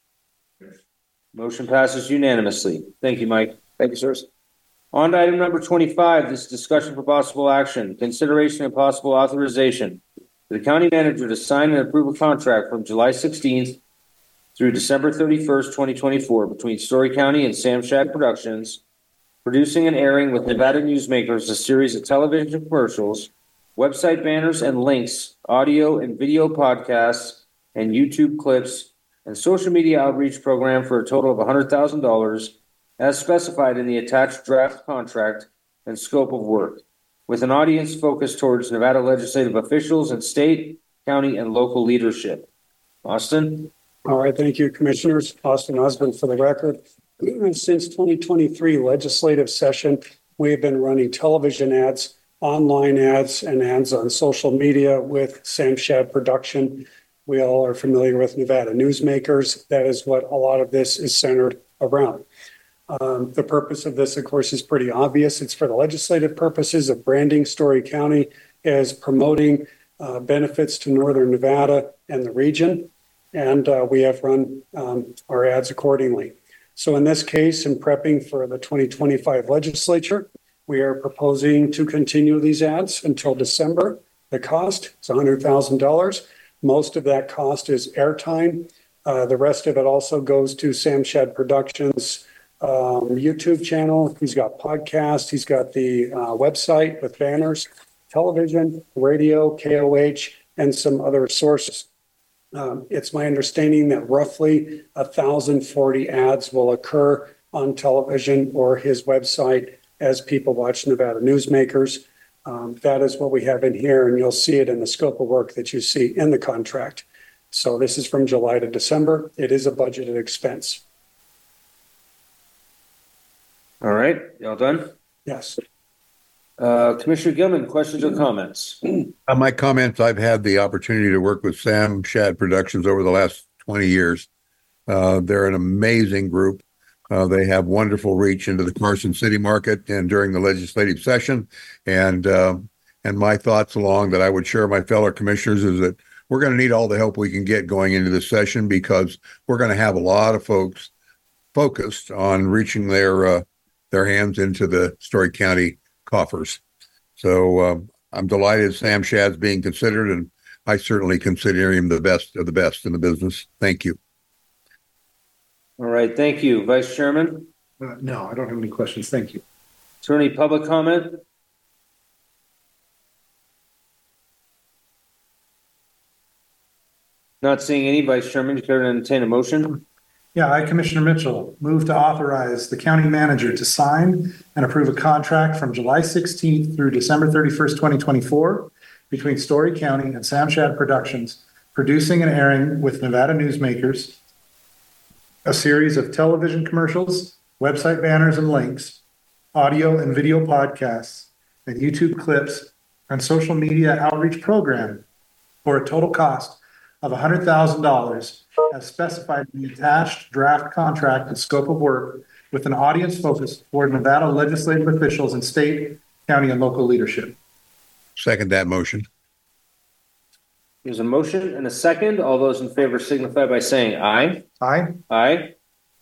Motion passes unanimously. Thank you, Mike. Thank you, sirs. On to item number twenty-five, this discussion for possible action, consideration and possible authorization for the county manager to sign and approve a contract from July sixteenth through December thirty-first, twenty twenty-four between Story County and Sam Shad Productions, producing and airing with Nevada Newsmakers a series of television commercials, website banners and links, audio and video podcasts, and YouTube clips, and social media outreach program for a total of one hundred thousand dollars as specified in the attached draft contract and scope of work, with an audience focused towards Nevada legislative officials and state, county, and local leadership. Austin? All right, thank you, Commissioners. Austin Osborne for the record. Since twenty twenty-three legislative session, we have been running television ads, online ads, and ads on social media with Sam Shad Production. We all are familiar with Nevada Newsmakers. That is what a lot of this is centered around. Um, the purpose of this, of course, is pretty obvious. It's for the legislative purposes of branding Story County as promoting uh, benefits to Northern Nevada and the region. And uh, we have run um, our ads accordingly. So in this case, in prepping for the twenty twenty-five legislature, we are proposing to continue these ads until December. The cost is one hundred thousand dollars. Most of that cost is airtime. Uh, the rest of it also goes to Sam Shad Productions um, YouTube channel. He's got podcasts. He's got the uh, website with banners, television, radio, K O H, and some other sources. Um, it's my understanding that roughly one thousand forty ads will occur on television or his website as people watch Nevada Newsmakers. Um, that is what we have in here, and you'll see it in the scope of work that you see in the contract. So this is from July to December. It is a budgeted expense. All right, y'all done? Yes. Uh, Commissioner Gilman, questions or comments? Uh, my comments, I've had the opportunity to work with Sam Shad Productions over the last twenty years. Uh, they're an amazing group. Uh, they have wonderful reach into the Carson City market and during the legislative session. And uh, and my thoughts along that I would share my fellow commissioners is that we're going to need all the help we can get going into this session, because we're going to have a lot of folks focused on reaching their uh, their hands into the Story County coffers. So um, I'm delighted Sam Shad's being considered, and I certainly consider him the best of the best in the business. Thank you. All right, thank you. Vice Chairman? Uh, no, I don't have any questions. Thank you. Is there any public comment? Not seeing any. Vice Chairman, declare to entertain a motion. Yeah, I, Commissioner Mitchell, move to authorize the county manager to sign and approve a contract from July sixteenth through December thirty-first, twenty twenty-four between Story County and Sam Shad Productions, producing and airing with Nevada Newsmakers a series of television commercials, website banners and links, audio and video podcasts, and YouTube clips and social media outreach program for a total cost of one hundred thousand dollars as specified in the attached draft contract and scope of work, with an audience focus toward Nevada legislative officials and state, county, and local leadership. Second that motion. There's a motion and a second. All those in favor signify by saying aye. Aye. Aye.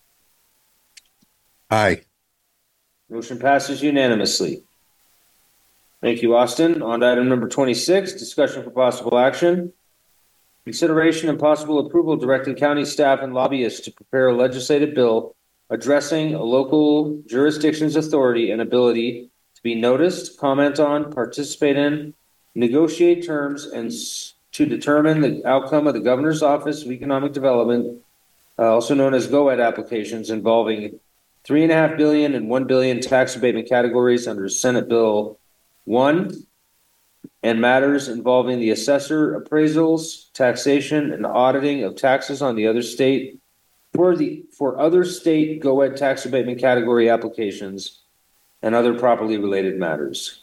Aye. Motion passes unanimously. Thank you, Austin. On to item number twenty-six, discussion for possible action. Consideration and possible approval directing county staff and lobbyists to prepare a legislative bill addressing a local jurisdiction's authority and ability to be noticed, comment on, participate in, negotiate terms, and s- to determine the outcome of the Governor's Office of Economic Development, uh, also known as GOED applications, involving three and a half billion and one billion tax abatement categories under Senate Bill one, and matters involving the assessor appraisals, taxation, and auditing of taxes on the other state for the for other state GOED tax abatement category applications and other properly related matters.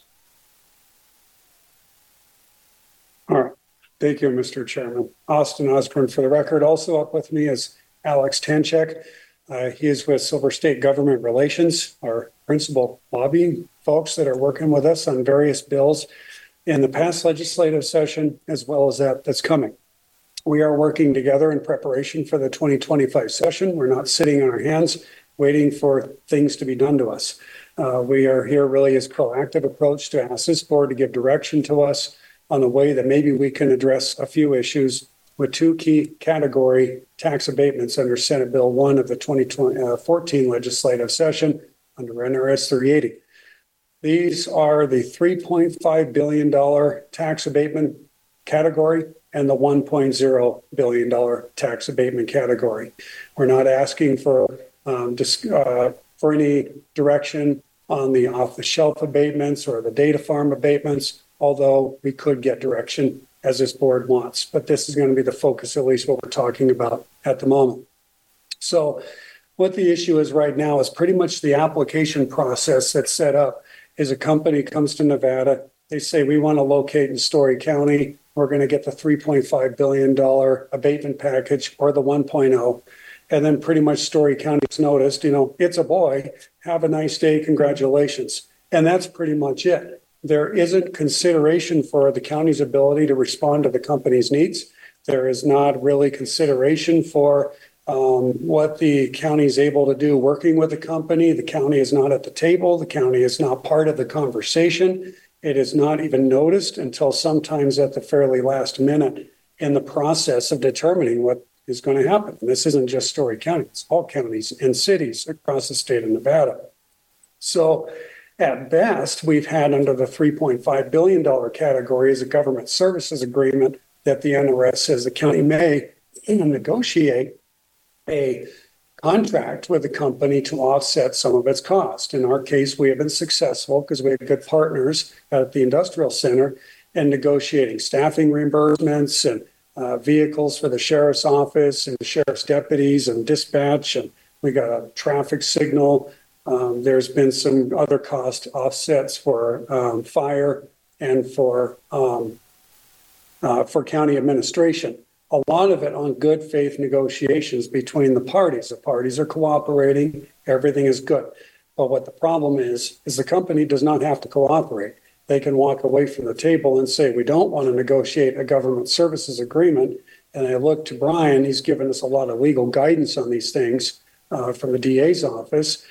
All right. Thank you, Mister Chairman. Austin Osborne for the record. Also up with me is Alex Tanchek. Uh, he is with Silver State Government Relations, our principal lobbying folks that are working with us on various bills in the past legislative session, as well as that that's coming. We are working together in preparation for the twenty twenty-five session. We're not sitting on our hands waiting for things to be done to us. Uh, we are here really as proactive approach to ask this board to give direction to us on a way that maybe we can address a few issues with two key category tax abatements under Senate Bill one of the twenty fourteen legislative session under N R S three eighty. These are the three point five billion dollars tax abatement category and the one point zero billion dollars tax abatement category. We're not asking for um, dis- uh, for any direction on the off-the-shelf abatements or the data farm abatements, although we could get direction as this board wants. But this is going to be the focus, at least what we're talking about at the moment. So what the issue is right now is pretty much the application process that's set up is a company comes to Nevada. They say, we want to locate in Story County. We're going to get the three point five billion dollars abatement package or the one point oh. And then pretty much Story County's noticed, you know, it's a boy. Have a nice day. Congratulations. And that's pretty much it. There isn't consideration for the county's ability to respond to the company's needs. There is not really consideration for um, what the county is able to do working with the company. The county is not at the table. The county is not part of the conversation. It is not even noticed until sometimes at the fairly last minute in the process of determining what is going to happen. And this isn't just Story County. It's all counties and cities across the state of Nevada. So at best, we've had under the three point five billion dollars category is a government services agreement that the N R S says the county may negotiate a contract with the company to offset some of its cost. In our case, we have been successful because we have good partners at the industrial center in negotiating staffing reimbursements and uh, vehicles for the sheriff's office and the sheriff's deputies and dispatch. And we got a traffic signal. Um, there's been some other cost offsets for um, fire and for um, uh, for county administration. A lot of it on good faith negotiations between the parties. The parties are cooperating. Everything is good. But what the problem is, is the company does not have to cooperate. They can walk away from the table and say, we don't want to negotiate a government services agreement. And I look to Brian, he's given us a lot of legal guidance on these things uh, from the D A's office,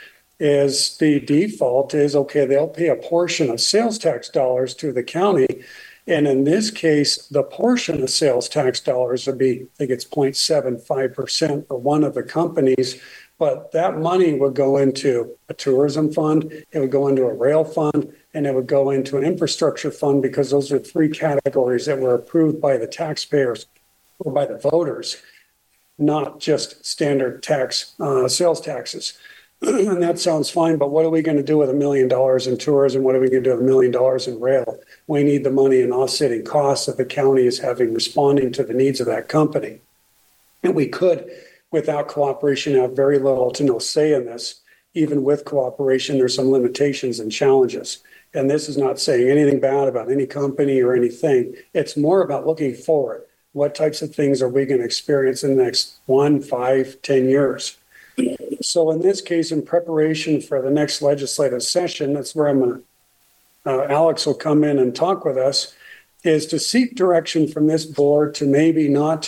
is the default is, okay, they'll pay a portion of sales tax dollars to the county. And in this case, the portion of sales tax dollars would be, I think it's zero point seven five percent for one of the companies, but that money would go into a tourism fund, it would go into a rail fund, and it would go into an infrastructure fund, because those are three categories that were approved by the taxpayers or by the voters, not just standard tax, uh, sales taxes. And that sounds fine, but what are we going to do with a million dollars in tourism? What are we going to do with a million dollars in rail? We need the money in offsetting costs that the county is having responding to the needs of that company. And we could, without cooperation, have very little to no say in this. Even with cooperation, there's some limitations and challenges. And this is not saying anything bad about any company or anything. It's more about looking forward. What types of things are we going to experience in the next one, five, ten years? So in this case, in preparation for the next legislative session, that's where I'm going to, uh, Alex will come in and talk with us, is to seek direction from this board to maybe not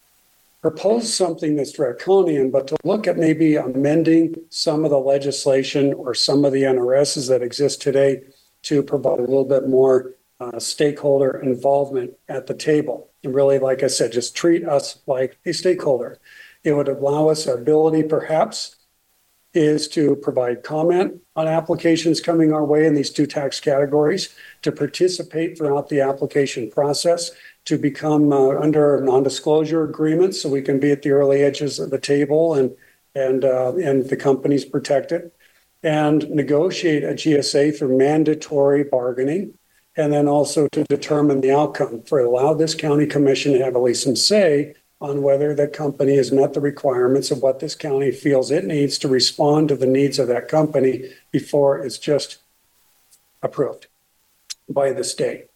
propose something that's draconian, but to look at maybe amending some of the legislation or some of the N R Ss that exist today to provide a little bit more uh, stakeholder involvement at the table. And really, like I said, just treat us like a stakeholder. It would allow us our ability, perhaps, is to provide comment on applications coming our way in these two tax categories, to participate throughout the application process, to become uh, under non-disclosure agreements so we can be at the early edges of the table and and uh, and the company's protected, and negotiate a G S A through mandatory bargaining, and then also to determine the outcome for allow this county commission to have at least some say on whether the company has met the requirements of what this county feels it needs to respond to the needs of that company before it's just approved by the state.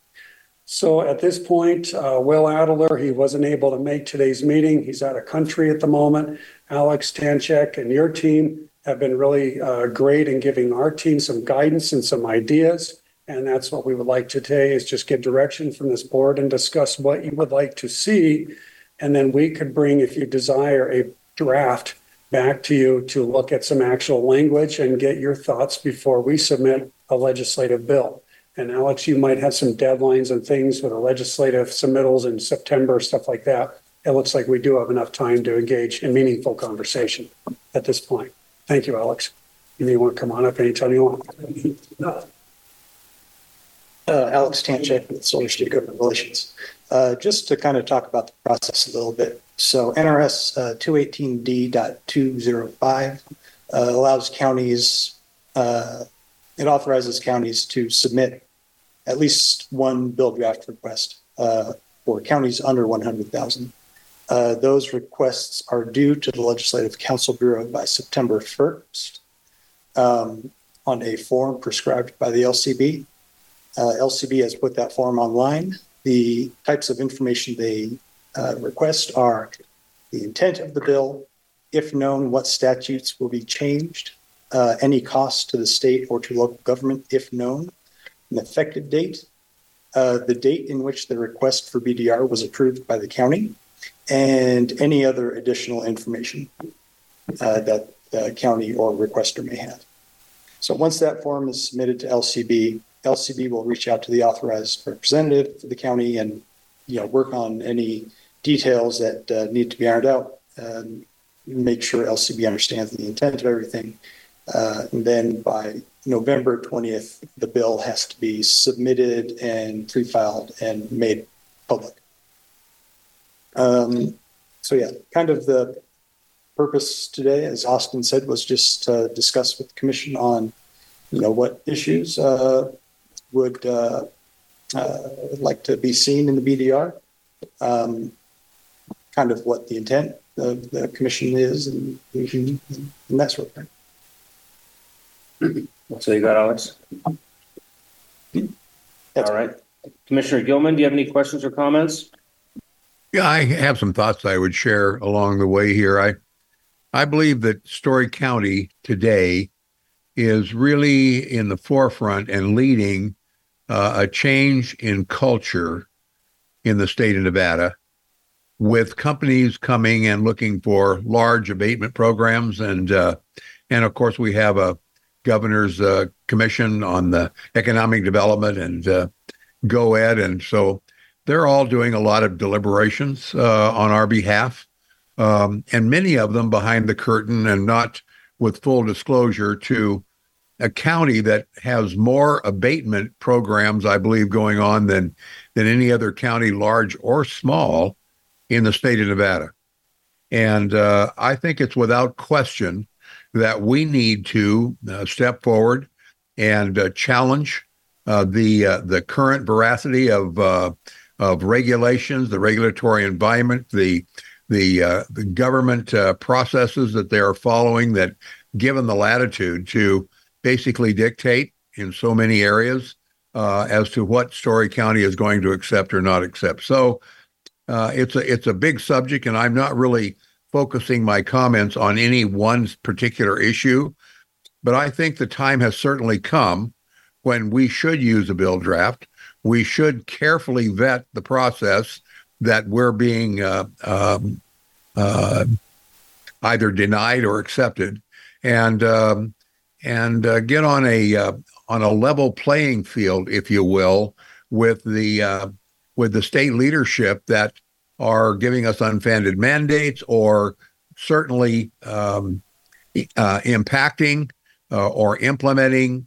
So at this point, uh, Will Adler, he wasn't able to make today's meeting. He's out of country at the moment. Alex Tanchek and your team have been really uh, great in giving our team some guidance and some ideas. And that's what we would like today, is just get direction from this board and discuss what you would like to see. And then we could bring, if you desire, a draft back to you to look at some actual language and get your thoughts before we submit a legislative bill. And Alex, you might have some deadlines and things with the legislative submittals in September, stuff like that. It looks like we do have enough time to engage in meaningful conversation at this point. Thank you, Alex. You may want to come on up anytime you want. Uh, Alex Tanchek with Solar State Government Relations. Uh, just to kind of talk about the process a little bit. So N R S uh, two eighteen D two oh five uh, allows counties, uh, it authorizes counties to submit at least one bill draft request uh, for counties under one hundred thousand. Uh, those requests are due to the Legislative Council Bureau by September first um, on a form prescribed by the L C B. Uh, L C B has put that form online. The types of information they uh, request are the intent of the bill, if known, what statutes will be changed, uh, any costs to the state or to local government, if known, an effective date, uh, the date in which the request for B D R was approved by the county, and any other additional information uh, that the county or requester may have. So once that form is submitted to L C B, L C B will reach out to the authorized representative for the county and, you know, work on any details that uh, need to be ironed out, and make sure L C B understands the intent of everything. Uh, and then by November twentieth, the bill has to be submitted and pre-filed and made public. Um, so yeah, kind of the purpose today, as Austin said, was just uh, discuss with the commission on, you know, what issues uh, would uh, uh, like to be seen in the B D R, um, kind of what the intent of the commission is, and, and that sort of thing. So you got Alex? All right. Commissioner Gilman, do you have any questions or comments? Yeah, I have some thoughts I would share along the way here. I, I believe that Story County today is really in the forefront and leading uh, a change in culture in the state of Nevada, with companies coming and looking for large abatement programs. And, uh, and of course, we have a governor's uh, commission on the economic development and uh, GoEd. And so they're all doing a lot of deliberations uh, on our behalf, um, and many of them behind the curtain and not with full disclosure to a county that has more abatement programs, I believe, going on than than any other county, large or small, in the state of Nevada. And uh, I think it's without question that we need to uh, step forward and uh, challenge uh, the uh, the current veracity of uh, of regulations, the regulatory environment, the the uh, the government uh, processes that they are following, that given the latitude to basically dictate in so many areas uh, as to what Story County is going to accept or not accept. So uh, it's a it's a big subject, and I'm not really focusing my comments on any one particular issue, but I think the time has certainly come when we should use a bill draft. We should carefully vet the process that we're being uh, um, uh, either denied or accepted, and um, and uh, get on a uh, on a level playing field, if you will, with the uh, with the state leadership that are giving us unfunded mandates, or certainly um, uh, impacting uh, or implementing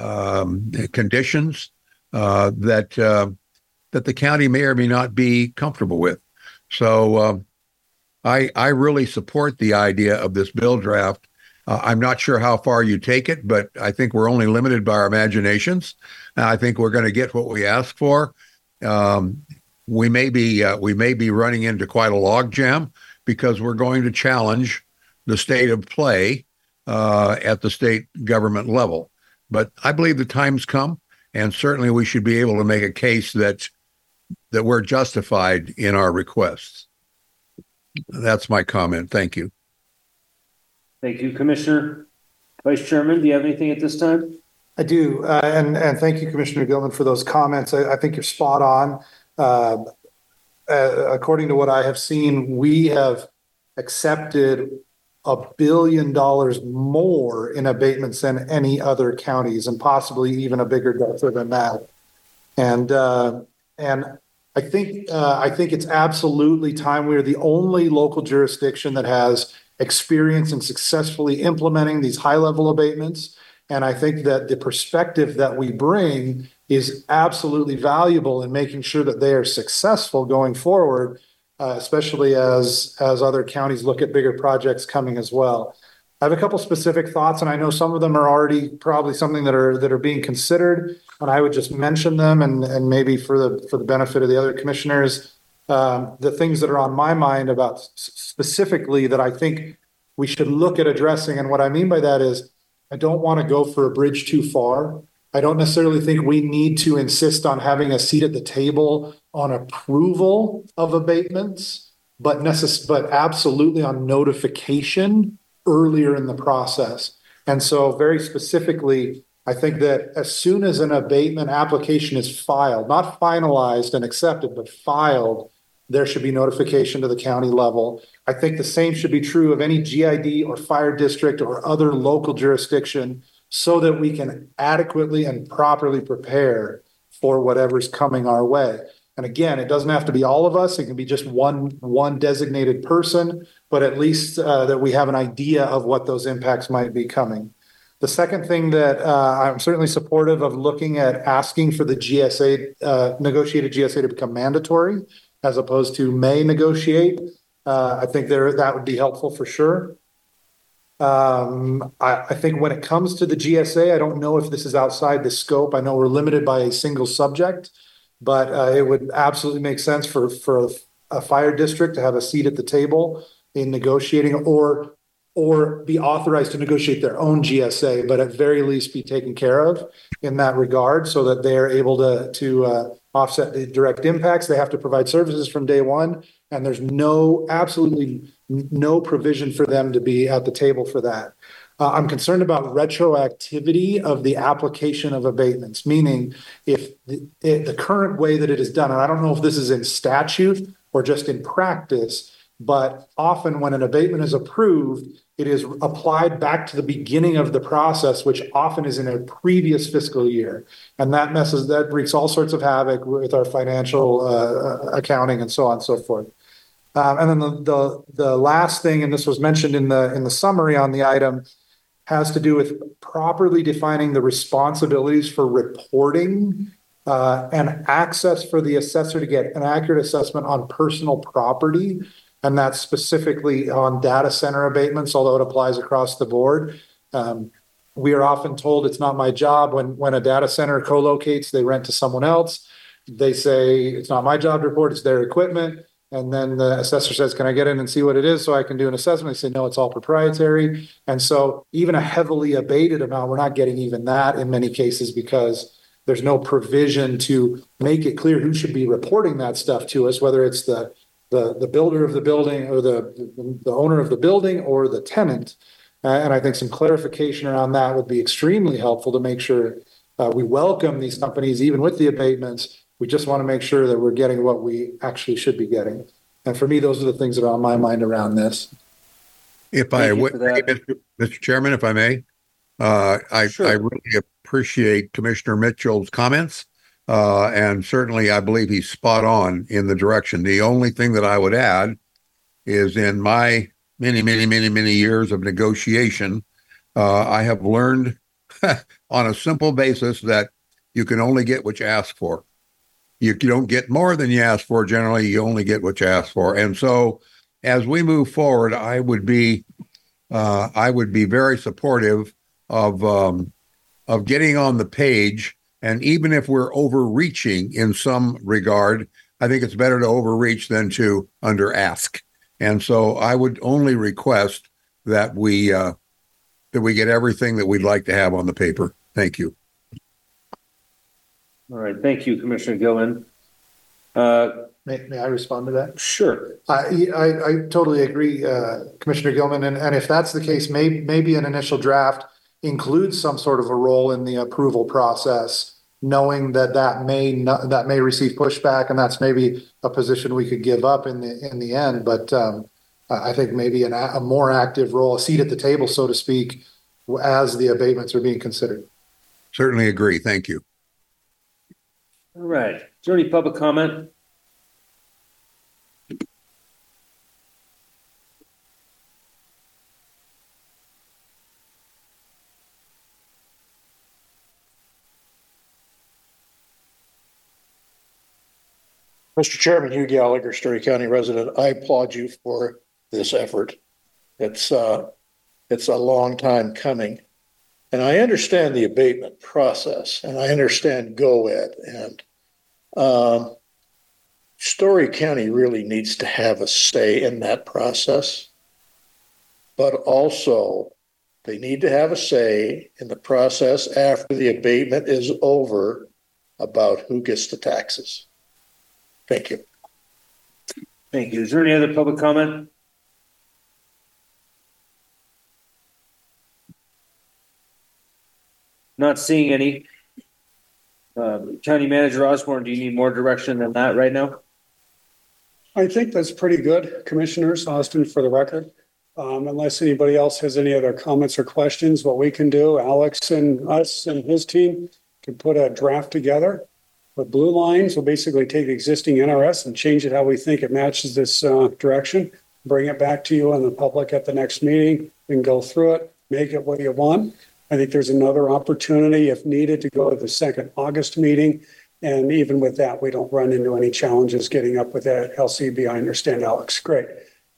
um, conditions uh, that uh, that the county may or may not be comfortable with. So uh, I I really support the idea of this bill draft. Uh, I'm not sure how far you take it, but I think we're only limited by our imaginations. And I think we're going to get what we ask for. Um, we may be uh, we may be running into quite a logjam because we're going to challenge the state of play uh, at the state government level. But I believe the time's come, and certainly we should be able to make a case that that we're justified in our requests. That's my comment. Thank you. Thank you, Commissioner. Vice Chairman, do you have anything at this time? I do, uh, and and thank you, Commissioner Gilman, for those comments. I, I think you're spot on. Uh, uh, according to what I have seen, we have accepted a billion dollars more in abatements than any other counties, and possibly even a bigger delta than that. And uh, and I think uh, I think it's absolutely time. We are the only local jurisdiction that has experience in successfully implementing these high-level abatements. And I think that the perspective that we bring is absolutely valuable in making sure that they are successful going forward, uh, especially as, as other counties look at bigger projects coming as well. I have a couple specific thoughts, and I know some of them are already probably something that are that are being considered, and I would just mention them, and, and maybe for the for the benefit of the other commissioners, um, the things that are on my mind about specifically that I think we should look at addressing. And what I mean by that is, I don't want to go for a bridge too far. I don't necessarily think we need to insist on having a seat at the table on approval of abatements, but necess- but absolutely on notification earlier in the process. And so very specifically, I think that as soon as an abatement application is filed, not finalized and accepted, but filed, there should be notification to the county level. I think the same should be true of any G I D or fire district or other local jurisdiction, so that we can adequately and properly prepare for whatever's coming our way. And again, it doesn't have to be all of us. It can be just one, one designated person, but at least uh, that we have an idea of what those impacts might be coming. The second thing that uh, I'm certainly supportive of looking at asking for the G S A, uh, negotiated G S A to become mandatory, as opposed to may negotiate. Uh, I think there that would be helpful for sure. Um, I, I think when it comes to the G S A, I don't know if this is outside the scope. I know we're limited by a single subject, but uh, it would absolutely make sense for, for a, a fire district to have a seat at the table in negotiating or or be authorized to negotiate their own G S A, but at very least be taken care of in that regard so that they are able to, to uh, offset the direct impacts. They have to provide services from day one, and there's no, absolutely no provision for them to be at the table for that. Uh, I'm concerned about retroactivity of the application of abatements, meaning if the, if the current way that it is done, and I don't know if this is in statute or just in practice, but often when an abatement is approved, it is applied back to the beginning of the process, which often is in a previous fiscal year. And that messes, that wreaks all sorts of havoc with our financial uh, accounting and so on and so forth. Um, and then the, the the last thing, and this was mentioned in the in the summary on the item, has to do with properly defining the responsibilities for reporting uh, and access for the assessor to get an accurate assessment on personal property. And that's specifically on data center abatements, although it applies across the board. Um, we are often told it's not my job when, when a data center co-locates, they rent to someone else. They say, it's not my job to report, it's their equipment. And then the assessor says, can I get in and see what it is so I can do an assessment? They say, no, it's all proprietary. And so even a heavily abated amount, we're not getting even that in many cases because there's no provision to make it clear who should be reporting that stuff to us, whether it's the the, the builder of the building or the, the, the owner of the building or the tenant. Uh, and I think some clarification around that would be extremely helpful to make sure uh, we welcome these companies, even with the abatements. We just want to make sure that we're getting what we actually should be getting. And for me, those are the things that are on my mind around this. If I would, Mister Chairman, if I may, uh, I, Sure. I really appreciate Commissioner Mitchell's comments. Uh, and certainly I believe he's spot on in the direction. The only thing that I would add is in my many, many, many, many years of negotiation, uh, I have learned on a simple basis that you can only get what you ask for. You, you don't get more than you ask for. Generally, you only get what you ask for. And so as we move forward, I would be, uh, I would be very supportive of, um, of getting on the page. And even if we're overreaching in some regard, I think it's better to overreach than to under ask. And so I would only request that we uh, that we get everything that we'd like to have on the paper. Thank you. All right. Thank you, Commissioner Gilman. Uh, May, may I respond to that? sure. I, I, I totally agree, uh, Commissioner Gilman. And, and if that's the case, may, maybe an initial draft includes some sort of a role in the approval process, knowing that that may not, that may receive pushback, and that's maybe a position we could give up in the in the end. But um, I think maybe an, a more active role, a seat at the table, so to speak, as the abatements are being considered. Certainly agree. Thank you. All right. Is there any public comment? Mister Chairman, Hugh Gallagher, Story County resident, I applaud you for this effort. It's uh, it's a long time coming. And I understand the abatement process, and I understand G O E D. And um, Story County really needs to have a say in that process. But also, they need to have a say in the process after the abatement is over about who gets the taxes. Thank you. Thank you. Is there any other public comment? Not seeing any. Uh, County Manager Osborne, do you need more direction than that right now? I think that's pretty good, Commissioners. Austin, for the record. Um, unless anybody else has any other comments or questions, what we can do, Alex and us and his team can put a draft together. With blue lines, we'll basically take the existing N R S and change it how we think it matches this uh, direction, bring it back to you and the public at the next meeting and go through it, make it what you want. I think there's another opportunity, if needed, to go to the second August meeting. And even with that, we don't run into any challenges getting up with that L C B. I understand, Alex. Great.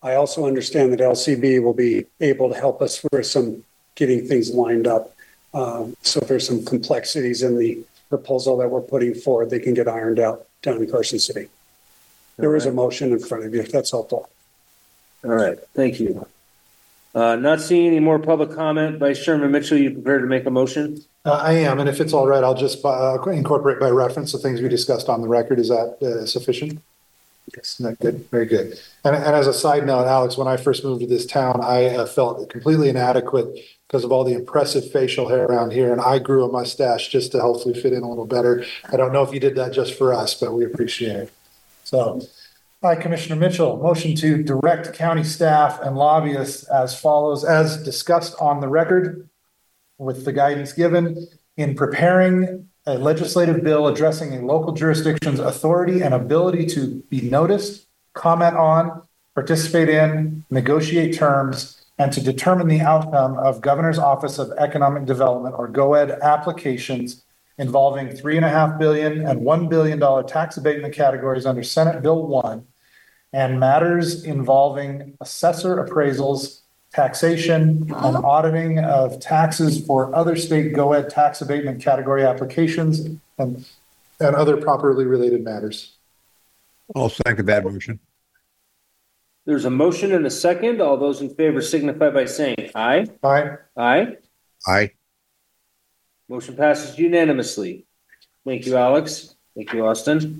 I also understand that L C B will be able to help us with some getting things lined up. Um, so if there's some complexities in the proposal that we're putting forward, they can get ironed out down in Carson City. There is a motion in front of you, if that's helpful. All right, thank you. Uh, not seeing any more public comment. Vice Chairman Mitchell, you prepared to make a motion? Uh, I am, and if it's all right, I'll just uh, incorporate by reference the things we discussed on the record. Is that uh, sufficient? Yes. Not good. Very good. And, and as a side note, Alex, when I first moved to this town, I uh, felt completely inadequate because of all the impressive facial hair around here, and I grew a mustache just to hopefully fit in a little better. I don't know if you did that just for us, but we appreciate it. So, hi, Commissioner Mitchell. Motion to direct county staff and lobbyists as follows, as discussed on the record with the guidance given in preparing a legislative bill addressing a local jurisdiction's authority and ability to be noticed, comment on, participate in, negotiate terms, and to determine the outcome of Governor's Office of Economic Development, or GOED, applications involving three and a half billion and one billion dollar tax abatement categories under Senate Bill one, and matters involving assessor appraisals, taxation, and auditing of taxes for other state GOED tax abatement category applications and, and other properly related matters. I'll second that motion. There's a motion and a second. All those in favor signify by saying aye. Aye. Aye. Aye. Motion passes unanimously. Thank you, Alex. Thank you, Austin.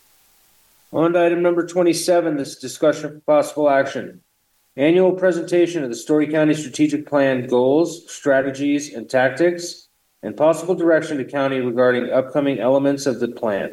On to item number twenty-seven, this discussion for possible action. Annual presentation of the Story County Strategic Plan goals, strategies, and tactics, and possible direction to county regarding upcoming elements of the plan.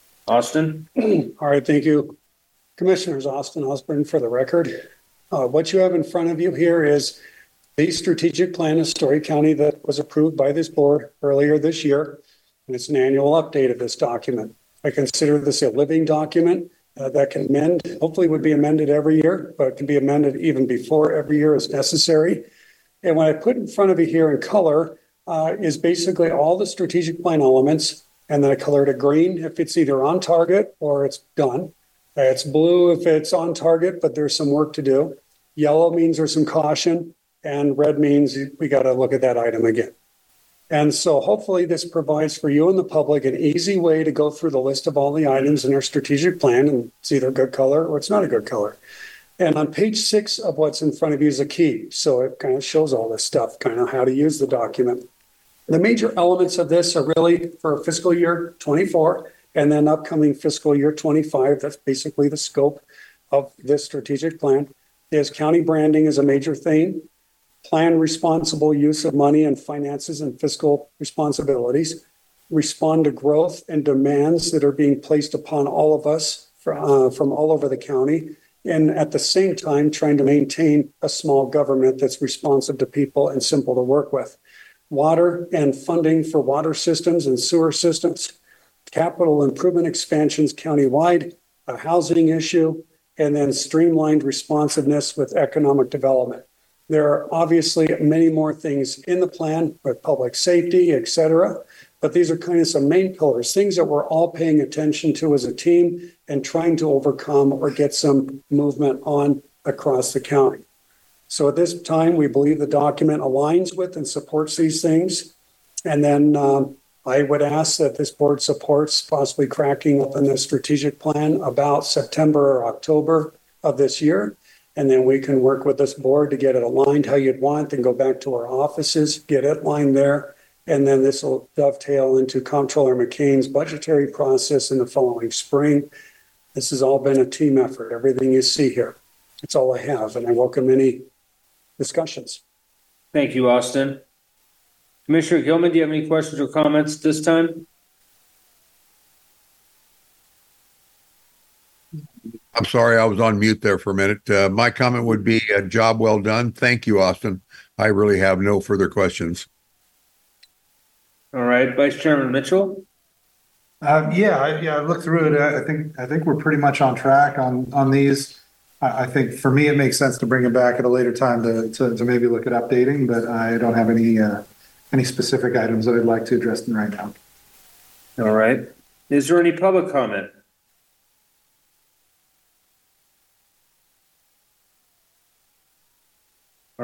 Austin? All right, thank you. Commissioners, Austin Osborne for the record. Uh, what you have in front of you here is the strategic plan of Story County that was approved by this board earlier this year, and it's an annual update of this document. I consider this a living document uh, that can amend, hopefully would be amended every year, but it can be amended even before every year is necessary. And what I put in front of you here in color uh, is basically all the strategic plan elements, and then I colored it green if it's either on target or it's done. Uh, it's blue if it's on target, but there's some work to do. Yellow means there's some caution, and red means we got to look at that item again. And so hopefully this provides for you and the public an easy way to go through the list of all the items in our strategic plan, and it's either a good color or it's not a good color. And on page six of what's in front of you is a key. So it kind of shows all this stuff, kind of how to use the document. The major elements of this are really for fiscal year twenty-four and then upcoming fiscal year twenty-five. That's basically the scope of this strategic plan. Is county branding is a major theme. Plan responsible use of money and finances and fiscal responsibilities. Respond to growth and demands that are being placed upon all of us from, uh, from all over the county. And at the same time, trying to maintain a small government that's responsive to people and simple to work with. Water and funding for water systems and sewer systems. Capital improvement expansions countywide, a housing issue, and then streamlined responsiveness with economic development. There are obviously many more things in the plan with public safety, et cetera, but these are kind of some main pillars, things that we're all paying attention to as a team and trying to overcome or get some movement on across the county. So at this time, we believe the document aligns with and supports these things. And then um, I would ask that this board supports possibly cracking open the strategic plan about September or October of this year. And then we can work with this board to get it aligned how you'd want, then go back to our offices, get it lined there. And then this will dovetail into Comptroller McCain's budgetary process in the following spring. This has all been a team effort, everything you see here. That's all I have, and I welcome any discussions. Thank you, Austin. Commissioner Gilman, do you have any questions or comments this time? I'm sorry, I was on mute there for a minute. Uh, my comment would be a job well done. Thank you, Austin. I really have no further questions. All right, Vice Chairman Mitchell. Uh, yeah, I, yeah, I looked through it. I think I think we're pretty much on track on on these. I, I think for me, it makes sense to bring it back at a later time to to, to maybe look at updating. But I don't have any uh, any specific items that I'd like to address right now. All right. Is there any public comment?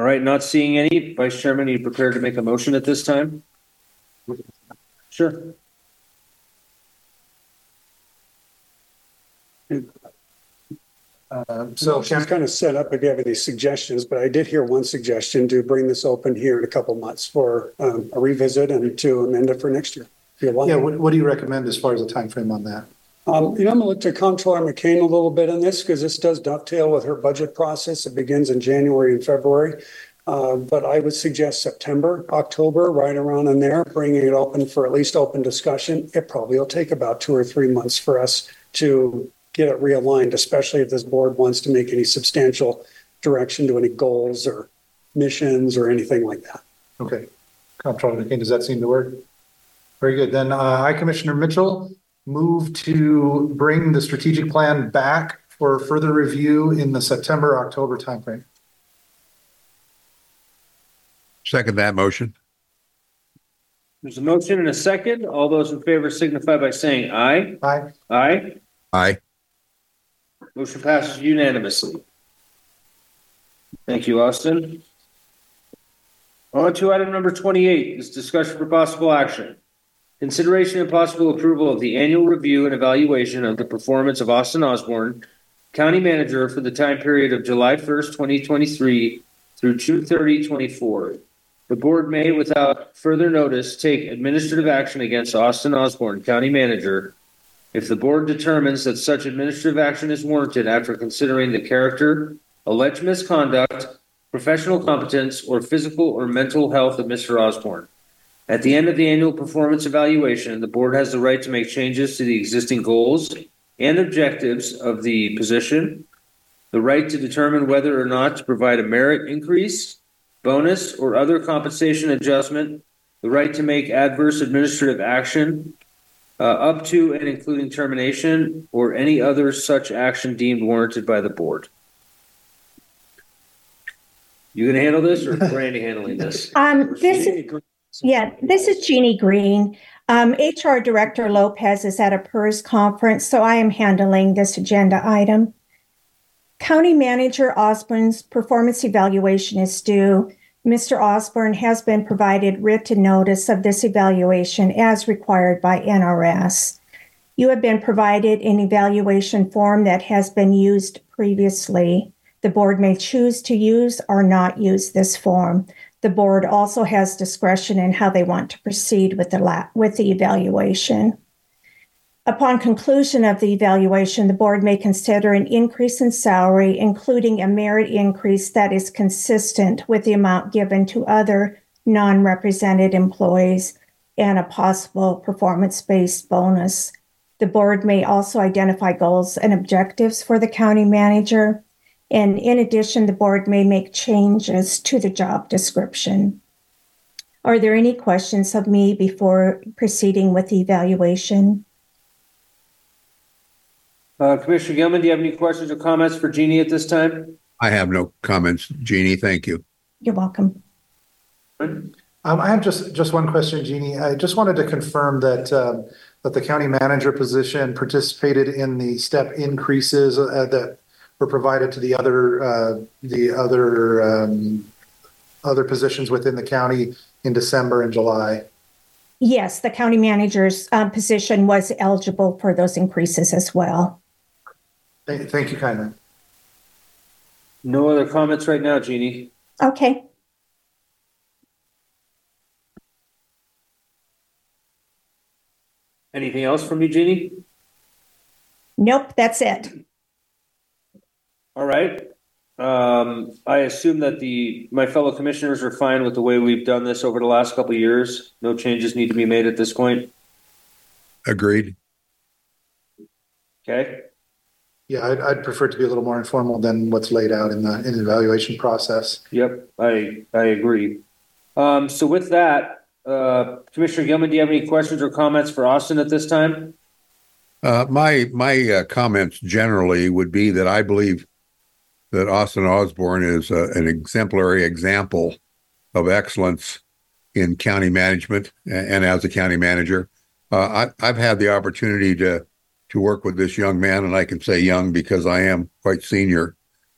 All right, not seeing any. Vice Chairman, are you prepared to make a motion at this time? Sure. Uh, So So she's kind of set up if you have any suggestions, but I did hear one suggestion to bring this open here in a couple months for um, a revisit and to amend it for next year. If you want. yeah, what, what do you recommend as far as a time frame on that? Um, you know, I'm gonna look to Comptroller McCain a little bit on this because this does dovetail with her budget process. It begins in January and February. Uh, but I would suggest September, October, right around in there, bringing it open for at least open discussion. It probably will take about two or three months for us to get it realigned, especially if this board wants to make any substantial direction to any goals or missions or anything like that. Okay. Comptroller McCain, does that seem to work? Very good. Then uh, I, Commissioner Mitchell, move to bring the strategic plan back for further review in the September, October timeframe. Second that motion. There's a motion and a second. All those in favor signify by saying aye. Aye. Aye. Aye. Motion passes unanimously. Thank you, Austin. On to item number twenty-eight, is discussion for possible action. Consideration and possible approval of the annual review and evaluation of the performance of Austin Osborne, County Manager, for the time period of July first, twenty twenty-three through June thirtieth, twenty-four. The board may, without further notice, take administrative action against Austin Osborne, County Manager, if the board determines that such administrative action is warranted after considering the character, alleged misconduct, professional competence, or physical or mental health of Mister Osborne. At the end of the annual performance evaluation, the board has the right to make changes to the existing goals and objectives of the position, the right to determine whether or not to provide a merit increase, bonus, or other compensation adjustment, the right to make adverse administrative action, uh, up to and including termination, or any other such action deemed warranted by the board. You gonna handle this, or is Brandy handling this? Um, this is, yeah, this is Jeannie Green. Um, H R Director Lopez is at a PERS conference, so I am handling this agenda item. County Manager Osborne's performance evaluation is due. Mister Osborne has been provided written notice of this evaluation as required by N R S. You have been provided an evaluation form that has been used previously. The board may choose to use or not use this form. The board also has discretion in how they want to proceed with the la- with the evaluation. Upon conclusion of the evaluation, the board may consider an increase in salary, including a merit increase that is consistent with the amount given to other non-represented employees and a possible performance-based bonus. The board may also identify goals and objectives for the county manager. And in addition, the board may make changes to the job description. Are there any questions of me before proceeding with the evaluation? Uh, Commissioner Gilman, do you have any questions or comments for Jeannie at this time? I have no comments, Jeannie. Thank you. You're welcome. Um, I have just, just one question, Jeannie. I just wanted to confirm that, um, that the county manager position participated in the step increases uh, that were provided to the other, uh, the other, um, other positions within the county in December and July. Yes, the county manager's um, position was eligible for those increases as well. Thank, thank you kindly. No other comments right now, Jeannie. Okay. Anything else from you, Jeannie? Nope, that's it. All right. Um, I assume that the, my fellow commissioners are fine with the way we've done this over the last couple of years. No changes need to be made at this point. Agreed. Okay. Yeah, I'd, I'd prefer it to be a little more informal than what's laid out in the, in the evaluation process. Yep, I, I agree. Um, so with that, uh, Commissioner Gilman, do you have any questions or comments for Austin at this time? Uh, my my uh, comments generally would be that I believe that Austin Osborne is uh, an exemplary example of excellence in county management and, and as a county manager. Uh, I, I've had the opportunity to to work with this young man, and I can say young because I am quite senior.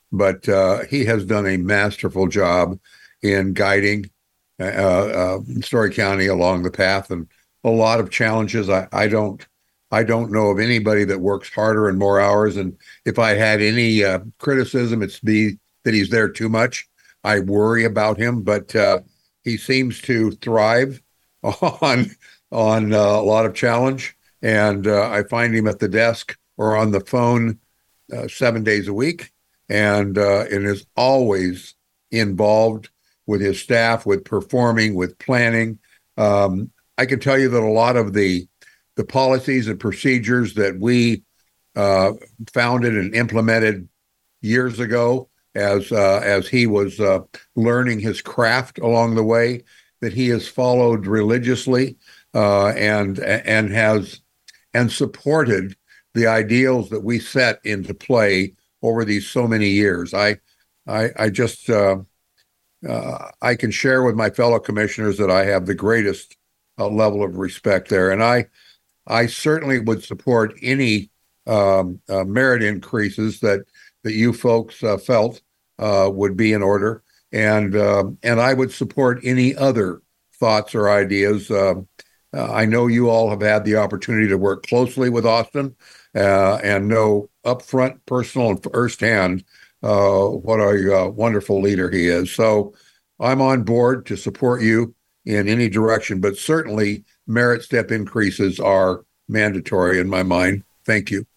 but uh, he has done a masterful job in guiding uh, uh, Story County along the path, and a lot of challenges. I, I don't I don't know of anybody that works harder and more hours. And if I had any uh, criticism, it's be that he's there too much. I worry about him, but uh, he seems to thrive on on uh, a lot of challenge. And uh, I find him at the desk or on the phone uh, seven days a week, and uh, and is always involved with his staff, with performing, with planning. Um, I can tell you that a lot of the the policies and procedures that we uh, founded and implemented years ago, as uh, as he was uh, learning his craft along the way, that he has followed religiously uh, and and has and supported the ideals that we set into play over these so many years. I I, I just uh, uh, I can share with my fellow commissioners that I have the greatest uh, level of respect there, and I I certainly would support any um, uh, merit increases that that you folks uh, felt uh, would be in order, and um, and I would support any other thoughts or ideas. Um, uh, I know you all have had the opportunity to work closely with Austin uh, and know upfront, personal, and firsthand uh, what a uh, wonderful leader he is. So I'm on board to support you in any direction, but certainly merit step increases are mandatory in my mind. Thank you.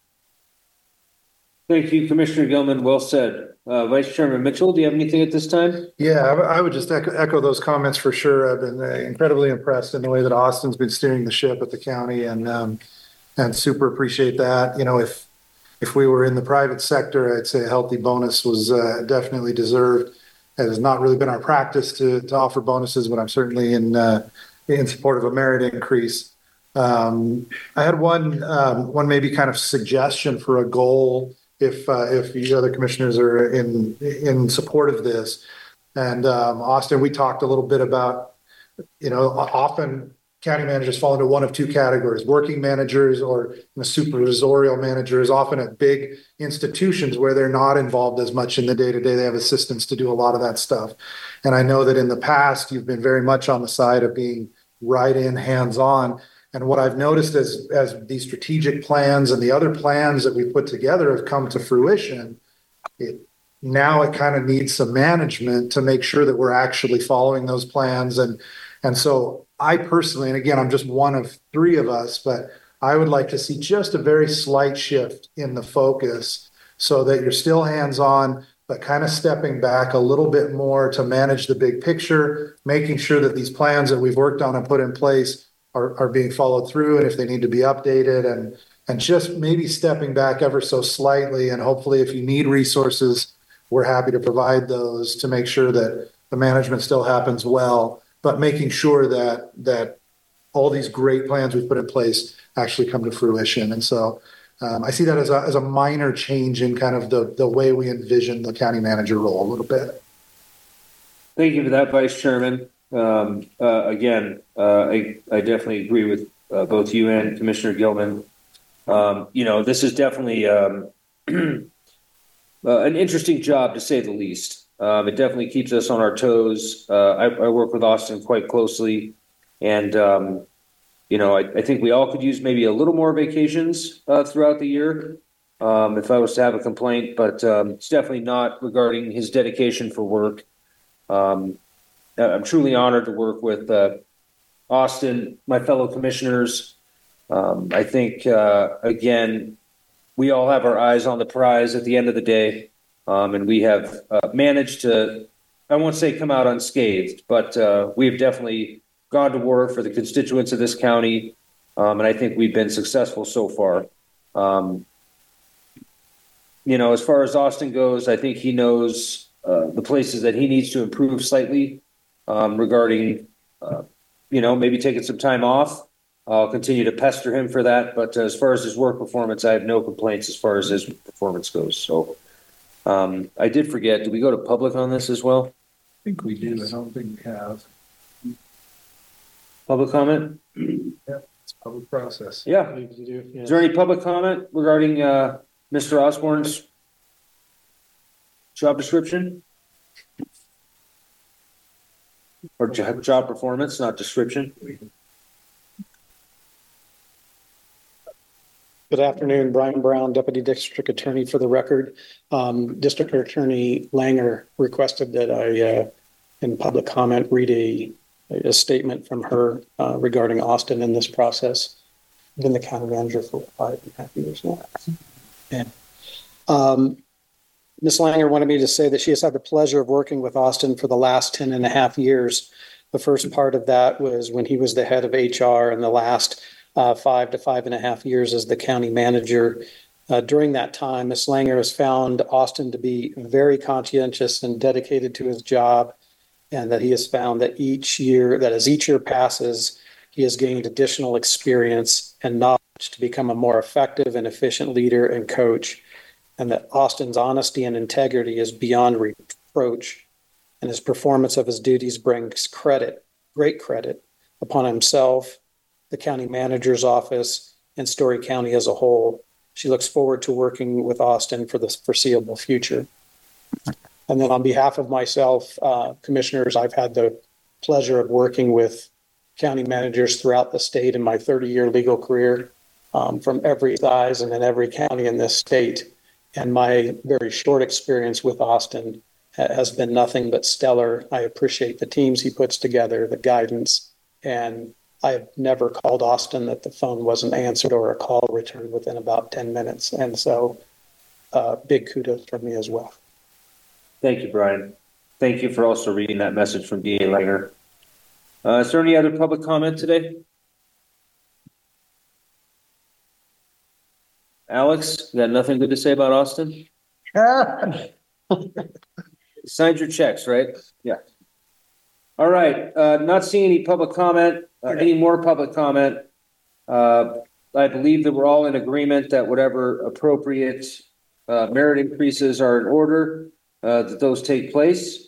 Thank you, Commissioner Gilman. Well said. Uh, Vice Chairman Mitchell, do you have anything at this time? Yeah, I, w- I would just echo, echo those comments for sure. I've been uh, incredibly impressed in the way that Austin's been steering the ship at the county, and um, and super appreciate that. You know, if if we were in the private sector, I'd say a healthy bonus was uh, definitely deserved. It has not really been our practice to to offer bonuses, but I'm certainly in uh, in support of a merit increase. Um, I had one um, one maybe kind of suggestion for a goal, if uh, if you other commissioners are in in support of this. And um, Austin, we talked a little bit about, you know, often county managers fall into one of two categories: working managers or you know, supervisorial managers, often at big institutions where they're not involved as much in the day-to-day. They have assistants to do a lot of that stuff. And I know that in the past, you've been very much on the side of being right in, hands-on. And what I've noticed as, as these strategic plans and the other plans that we've put together have come to fruition, it, now it kind of needs some management to make sure that we're actually following those plans. And, and so I personally, and again, I'm just one of three of us, but I would like to see just a very slight shift in the focus so that you're still hands-on, but kind of stepping back a little bit more to manage the big picture, making sure that these plans that we've worked on and put in place Are, are being followed through, and if they need to be updated, and and just maybe stepping back ever so slightly. And hopefully, if you need resources, we're happy to provide those to make sure that the management still happens well, but making sure that that all these great plans we've put in place actually come to fruition. And so um, I see that as a as a minor change in kind of the the way we envision the county manager role a little bit. Thank you for that, Vice Chairman. Um, uh, again, uh, I, I definitely agree with uh, both you and Commissioner Gilman. Um, you know, this is definitely um, uh, an interesting job, to say the least. Um, it definitely keeps us on our toes. Uh, I, I work with Austin quite closely, and um, you know, I, I think we all could use maybe a little more vacations uh, throughout the year. Um, if I was to have a complaint, but um, it's definitely not regarding his dedication for work. Um, I'm truly honored to work with uh, Austin, my fellow commissioners. Um, I think, uh, again, we all have our eyes on the prize at the end of the day, um, and we have uh, managed to, I won't say come out unscathed, but uh, we've definitely gone to war for the constituents of this county, um, and I think we've been successful so far. Um, you know, as far as Austin goes, I think he knows uh, the places that he needs to improve slightly. Um, regarding, uh, you know, maybe taking some time off. I'll continue to pester him for that. But as far as his work performance, I have no complaints as far as his performance goes. So um, I did forget, did we go to public on this as well? I think we do. I don't think we have. Public comment? Yeah, it's a public process. Yeah. Is there any public comment regarding uh, Mister Osborne's job description? Or job, job performance, not description? Good afternoon, Brian Brown, Deputy District Attorney for the record. Um, District Attorney Langer requested that I, uh, in public comment, read a, a statement from her uh, regarding Austin in this process. I've been the county manager for five and a half years now. And, um, Miz Langer wanted me to say that she has had the pleasure of working with Austin for the last ten and a half years. The first part of that was when he was the head of H R, and the last Uh, five to five and a half years as the county manager. Uh, during that time, Miz Langer has found Austin to be very conscientious and dedicated to his job, and that he has found that each year, that as each year passes, he has gained additional experience and knowledge to become a more effective and efficient leader and coach, and that Austin's honesty and integrity is beyond reproach, and his performance of his duties brings credit, great credit, upon himself, the county manager's office, and Story County as a whole. She looks forward to working with Austin for the foreseeable future. And then on behalf of myself, uh, commissioners, I've had the pleasure of working with county managers throughout the state in my thirty-year legal career, um, from every size and in every county in this state. And my very short experience with Austin ha- has been nothing but stellar. I appreciate the teams he puts together, the guidance, and I've never called Austin that the phone wasn't answered or a call returned within about ten minutes. And so uh, big kudos from me as well. Thank you, Brian. Thank you for also reading that message from D A Langer. Uh, is there any other public comment today? Alex, you got nothing good to say about Austin? Signed your checks, right? Yeah. All right, uh, not seeing any public comment, uh, any more public comment. Uh, I believe that we're all in agreement that whatever appropriate uh, merit increases are in order, uh, that those take place.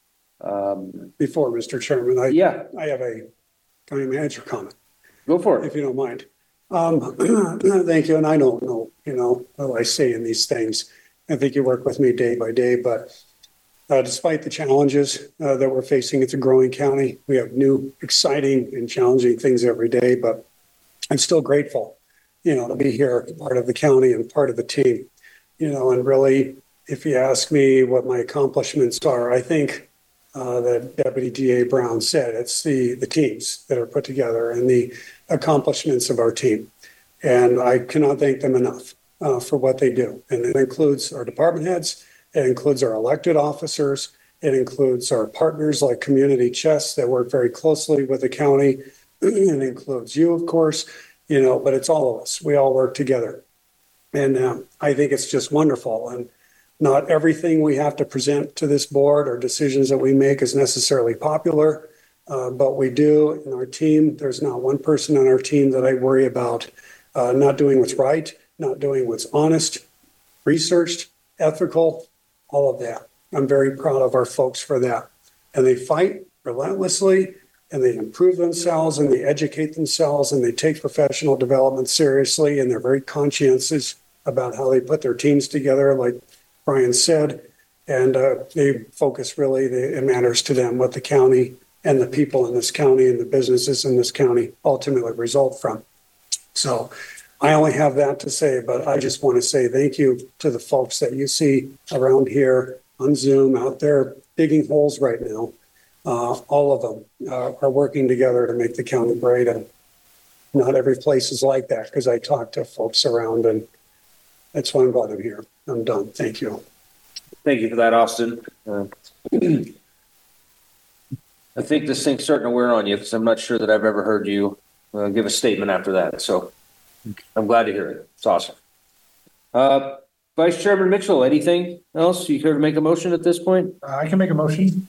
Um, Before, Mister Chairman, I, yeah, I have a county manager comment, go for it. if you don't mind. Um, thank you. And I don't know, you know, what I say in these things. I think you work with me day by day, but Uh, despite the challenges uh, that we're facing, it's a growing county. We have new, exciting, and challenging things every day, but I'm still grateful, you know, to be here, part of the county and part of the team, you know, and really, if you ask me what my accomplishments are, I think uh, that Deputy D A Brown said, it's the, the teams that are put together and the accomplishments of our team. And I cannot thank them enough uh, for what they do. And it includes our department heads. It includes our elected officers. It includes our partners like Community Chest that work very closely with the county. It includes you, of course, you know, but it's all of us. We all work together. And um, I think it's just wonderful. And not everything we have to present to this board or decisions that we make is necessarily popular, uh, but we do in our team. There's not one person on our team that I worry about uh, not doing what's right, not doing what's honest, researched, ethical, all of that. I'm very proud of our folks for that. And they fight relentlessly, and they improve themselves, and they educate themselves, and they take professional development seriously, and they're very conscientious about how they put their teams together, like Brian said. And uh, they focus really, the, it matters to them what the county and the people in this county and the businesses in this county ultimately result from. So I only have that to say, but I just want to say thank you to the folks that you see around here on Zoom, out there digging holes right now. Uh, all of them uh, are working together to make the county great. And not every place is like that, because I talk to folks around, and that's why I'm glad I'm here. I'm done. Thank you. Thank you for that, Austin. Uh, I think this thing's starting to wear on you, because I'm not sure that I've ever heard you uh, give a statement after that. So I'm glad to hear it. It's awesome. Uh, Vice Chairman Mitchell, anything else? You care to make a motion at this point? Uh, I can make a motion.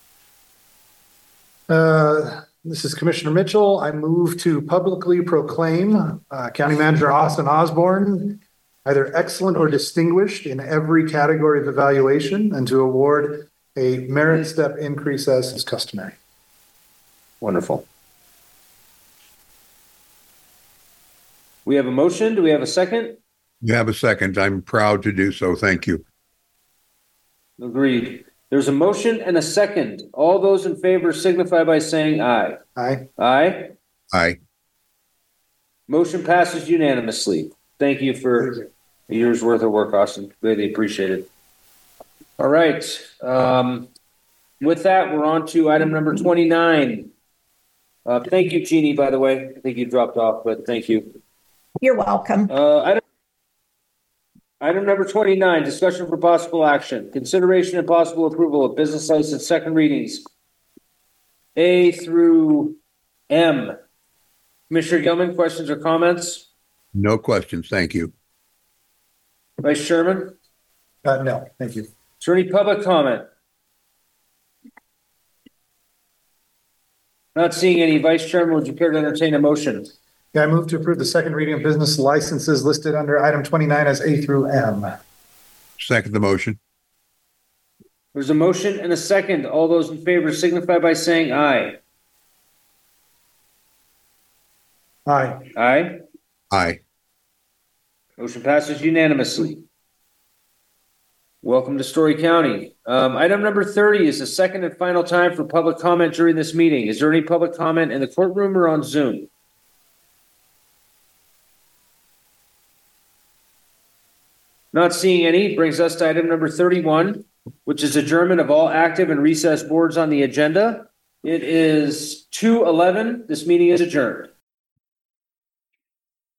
Uh, this is Commissioner Mitchell. I move to publicly proclaim uh, County Manager Austin Osborne either excellent or distinguished in every category of evaluation, and to award a merit step increase as is customary. Wonderful. We have a motion. Do we have a second? You have a second. I'm proud to do so. Thank you. Agreed. There's a motion and a second. All those in favor signify by saying aye. Aye. Aye. Aye. Motion passes unanimously. Thank you for a year's worth of work, Austin. Greatly appreciated. All right. Um, with that, we're on to item number twenty-nine. Uh, thank you, Jeannie, by the way. I think you dropped off, but thank you. You're welcome. Uh, item, item number twenty-nine, discussion for possible action. Consideration and possible approval of business license second readings. A through M. Commissioner Gilman, questions or comments? No questions. Thank you. Vice Chairman? Uh, no, thank you. Is there any public comment? Not seeing any. Vice Chairman, would you care to entertain a motion? Yeah, I move to approve the second reading of business licenses listed under item twenty-nine as A through M. Second the motion. There's a motion and a second. All those in favor signify by saying aye. Aye. Aye. Aye. Motion passes unanimously. Welcome to Story County. Um, item number thirty is the second and final time for public comment during this meeting. Is there any public comment in the courtroom or on Zoom? Not seeing any. Brings us to item number thirty-one, which is adjournment of all active and recessed boards on the agenda. It is two eleven. This meeting is adjourned.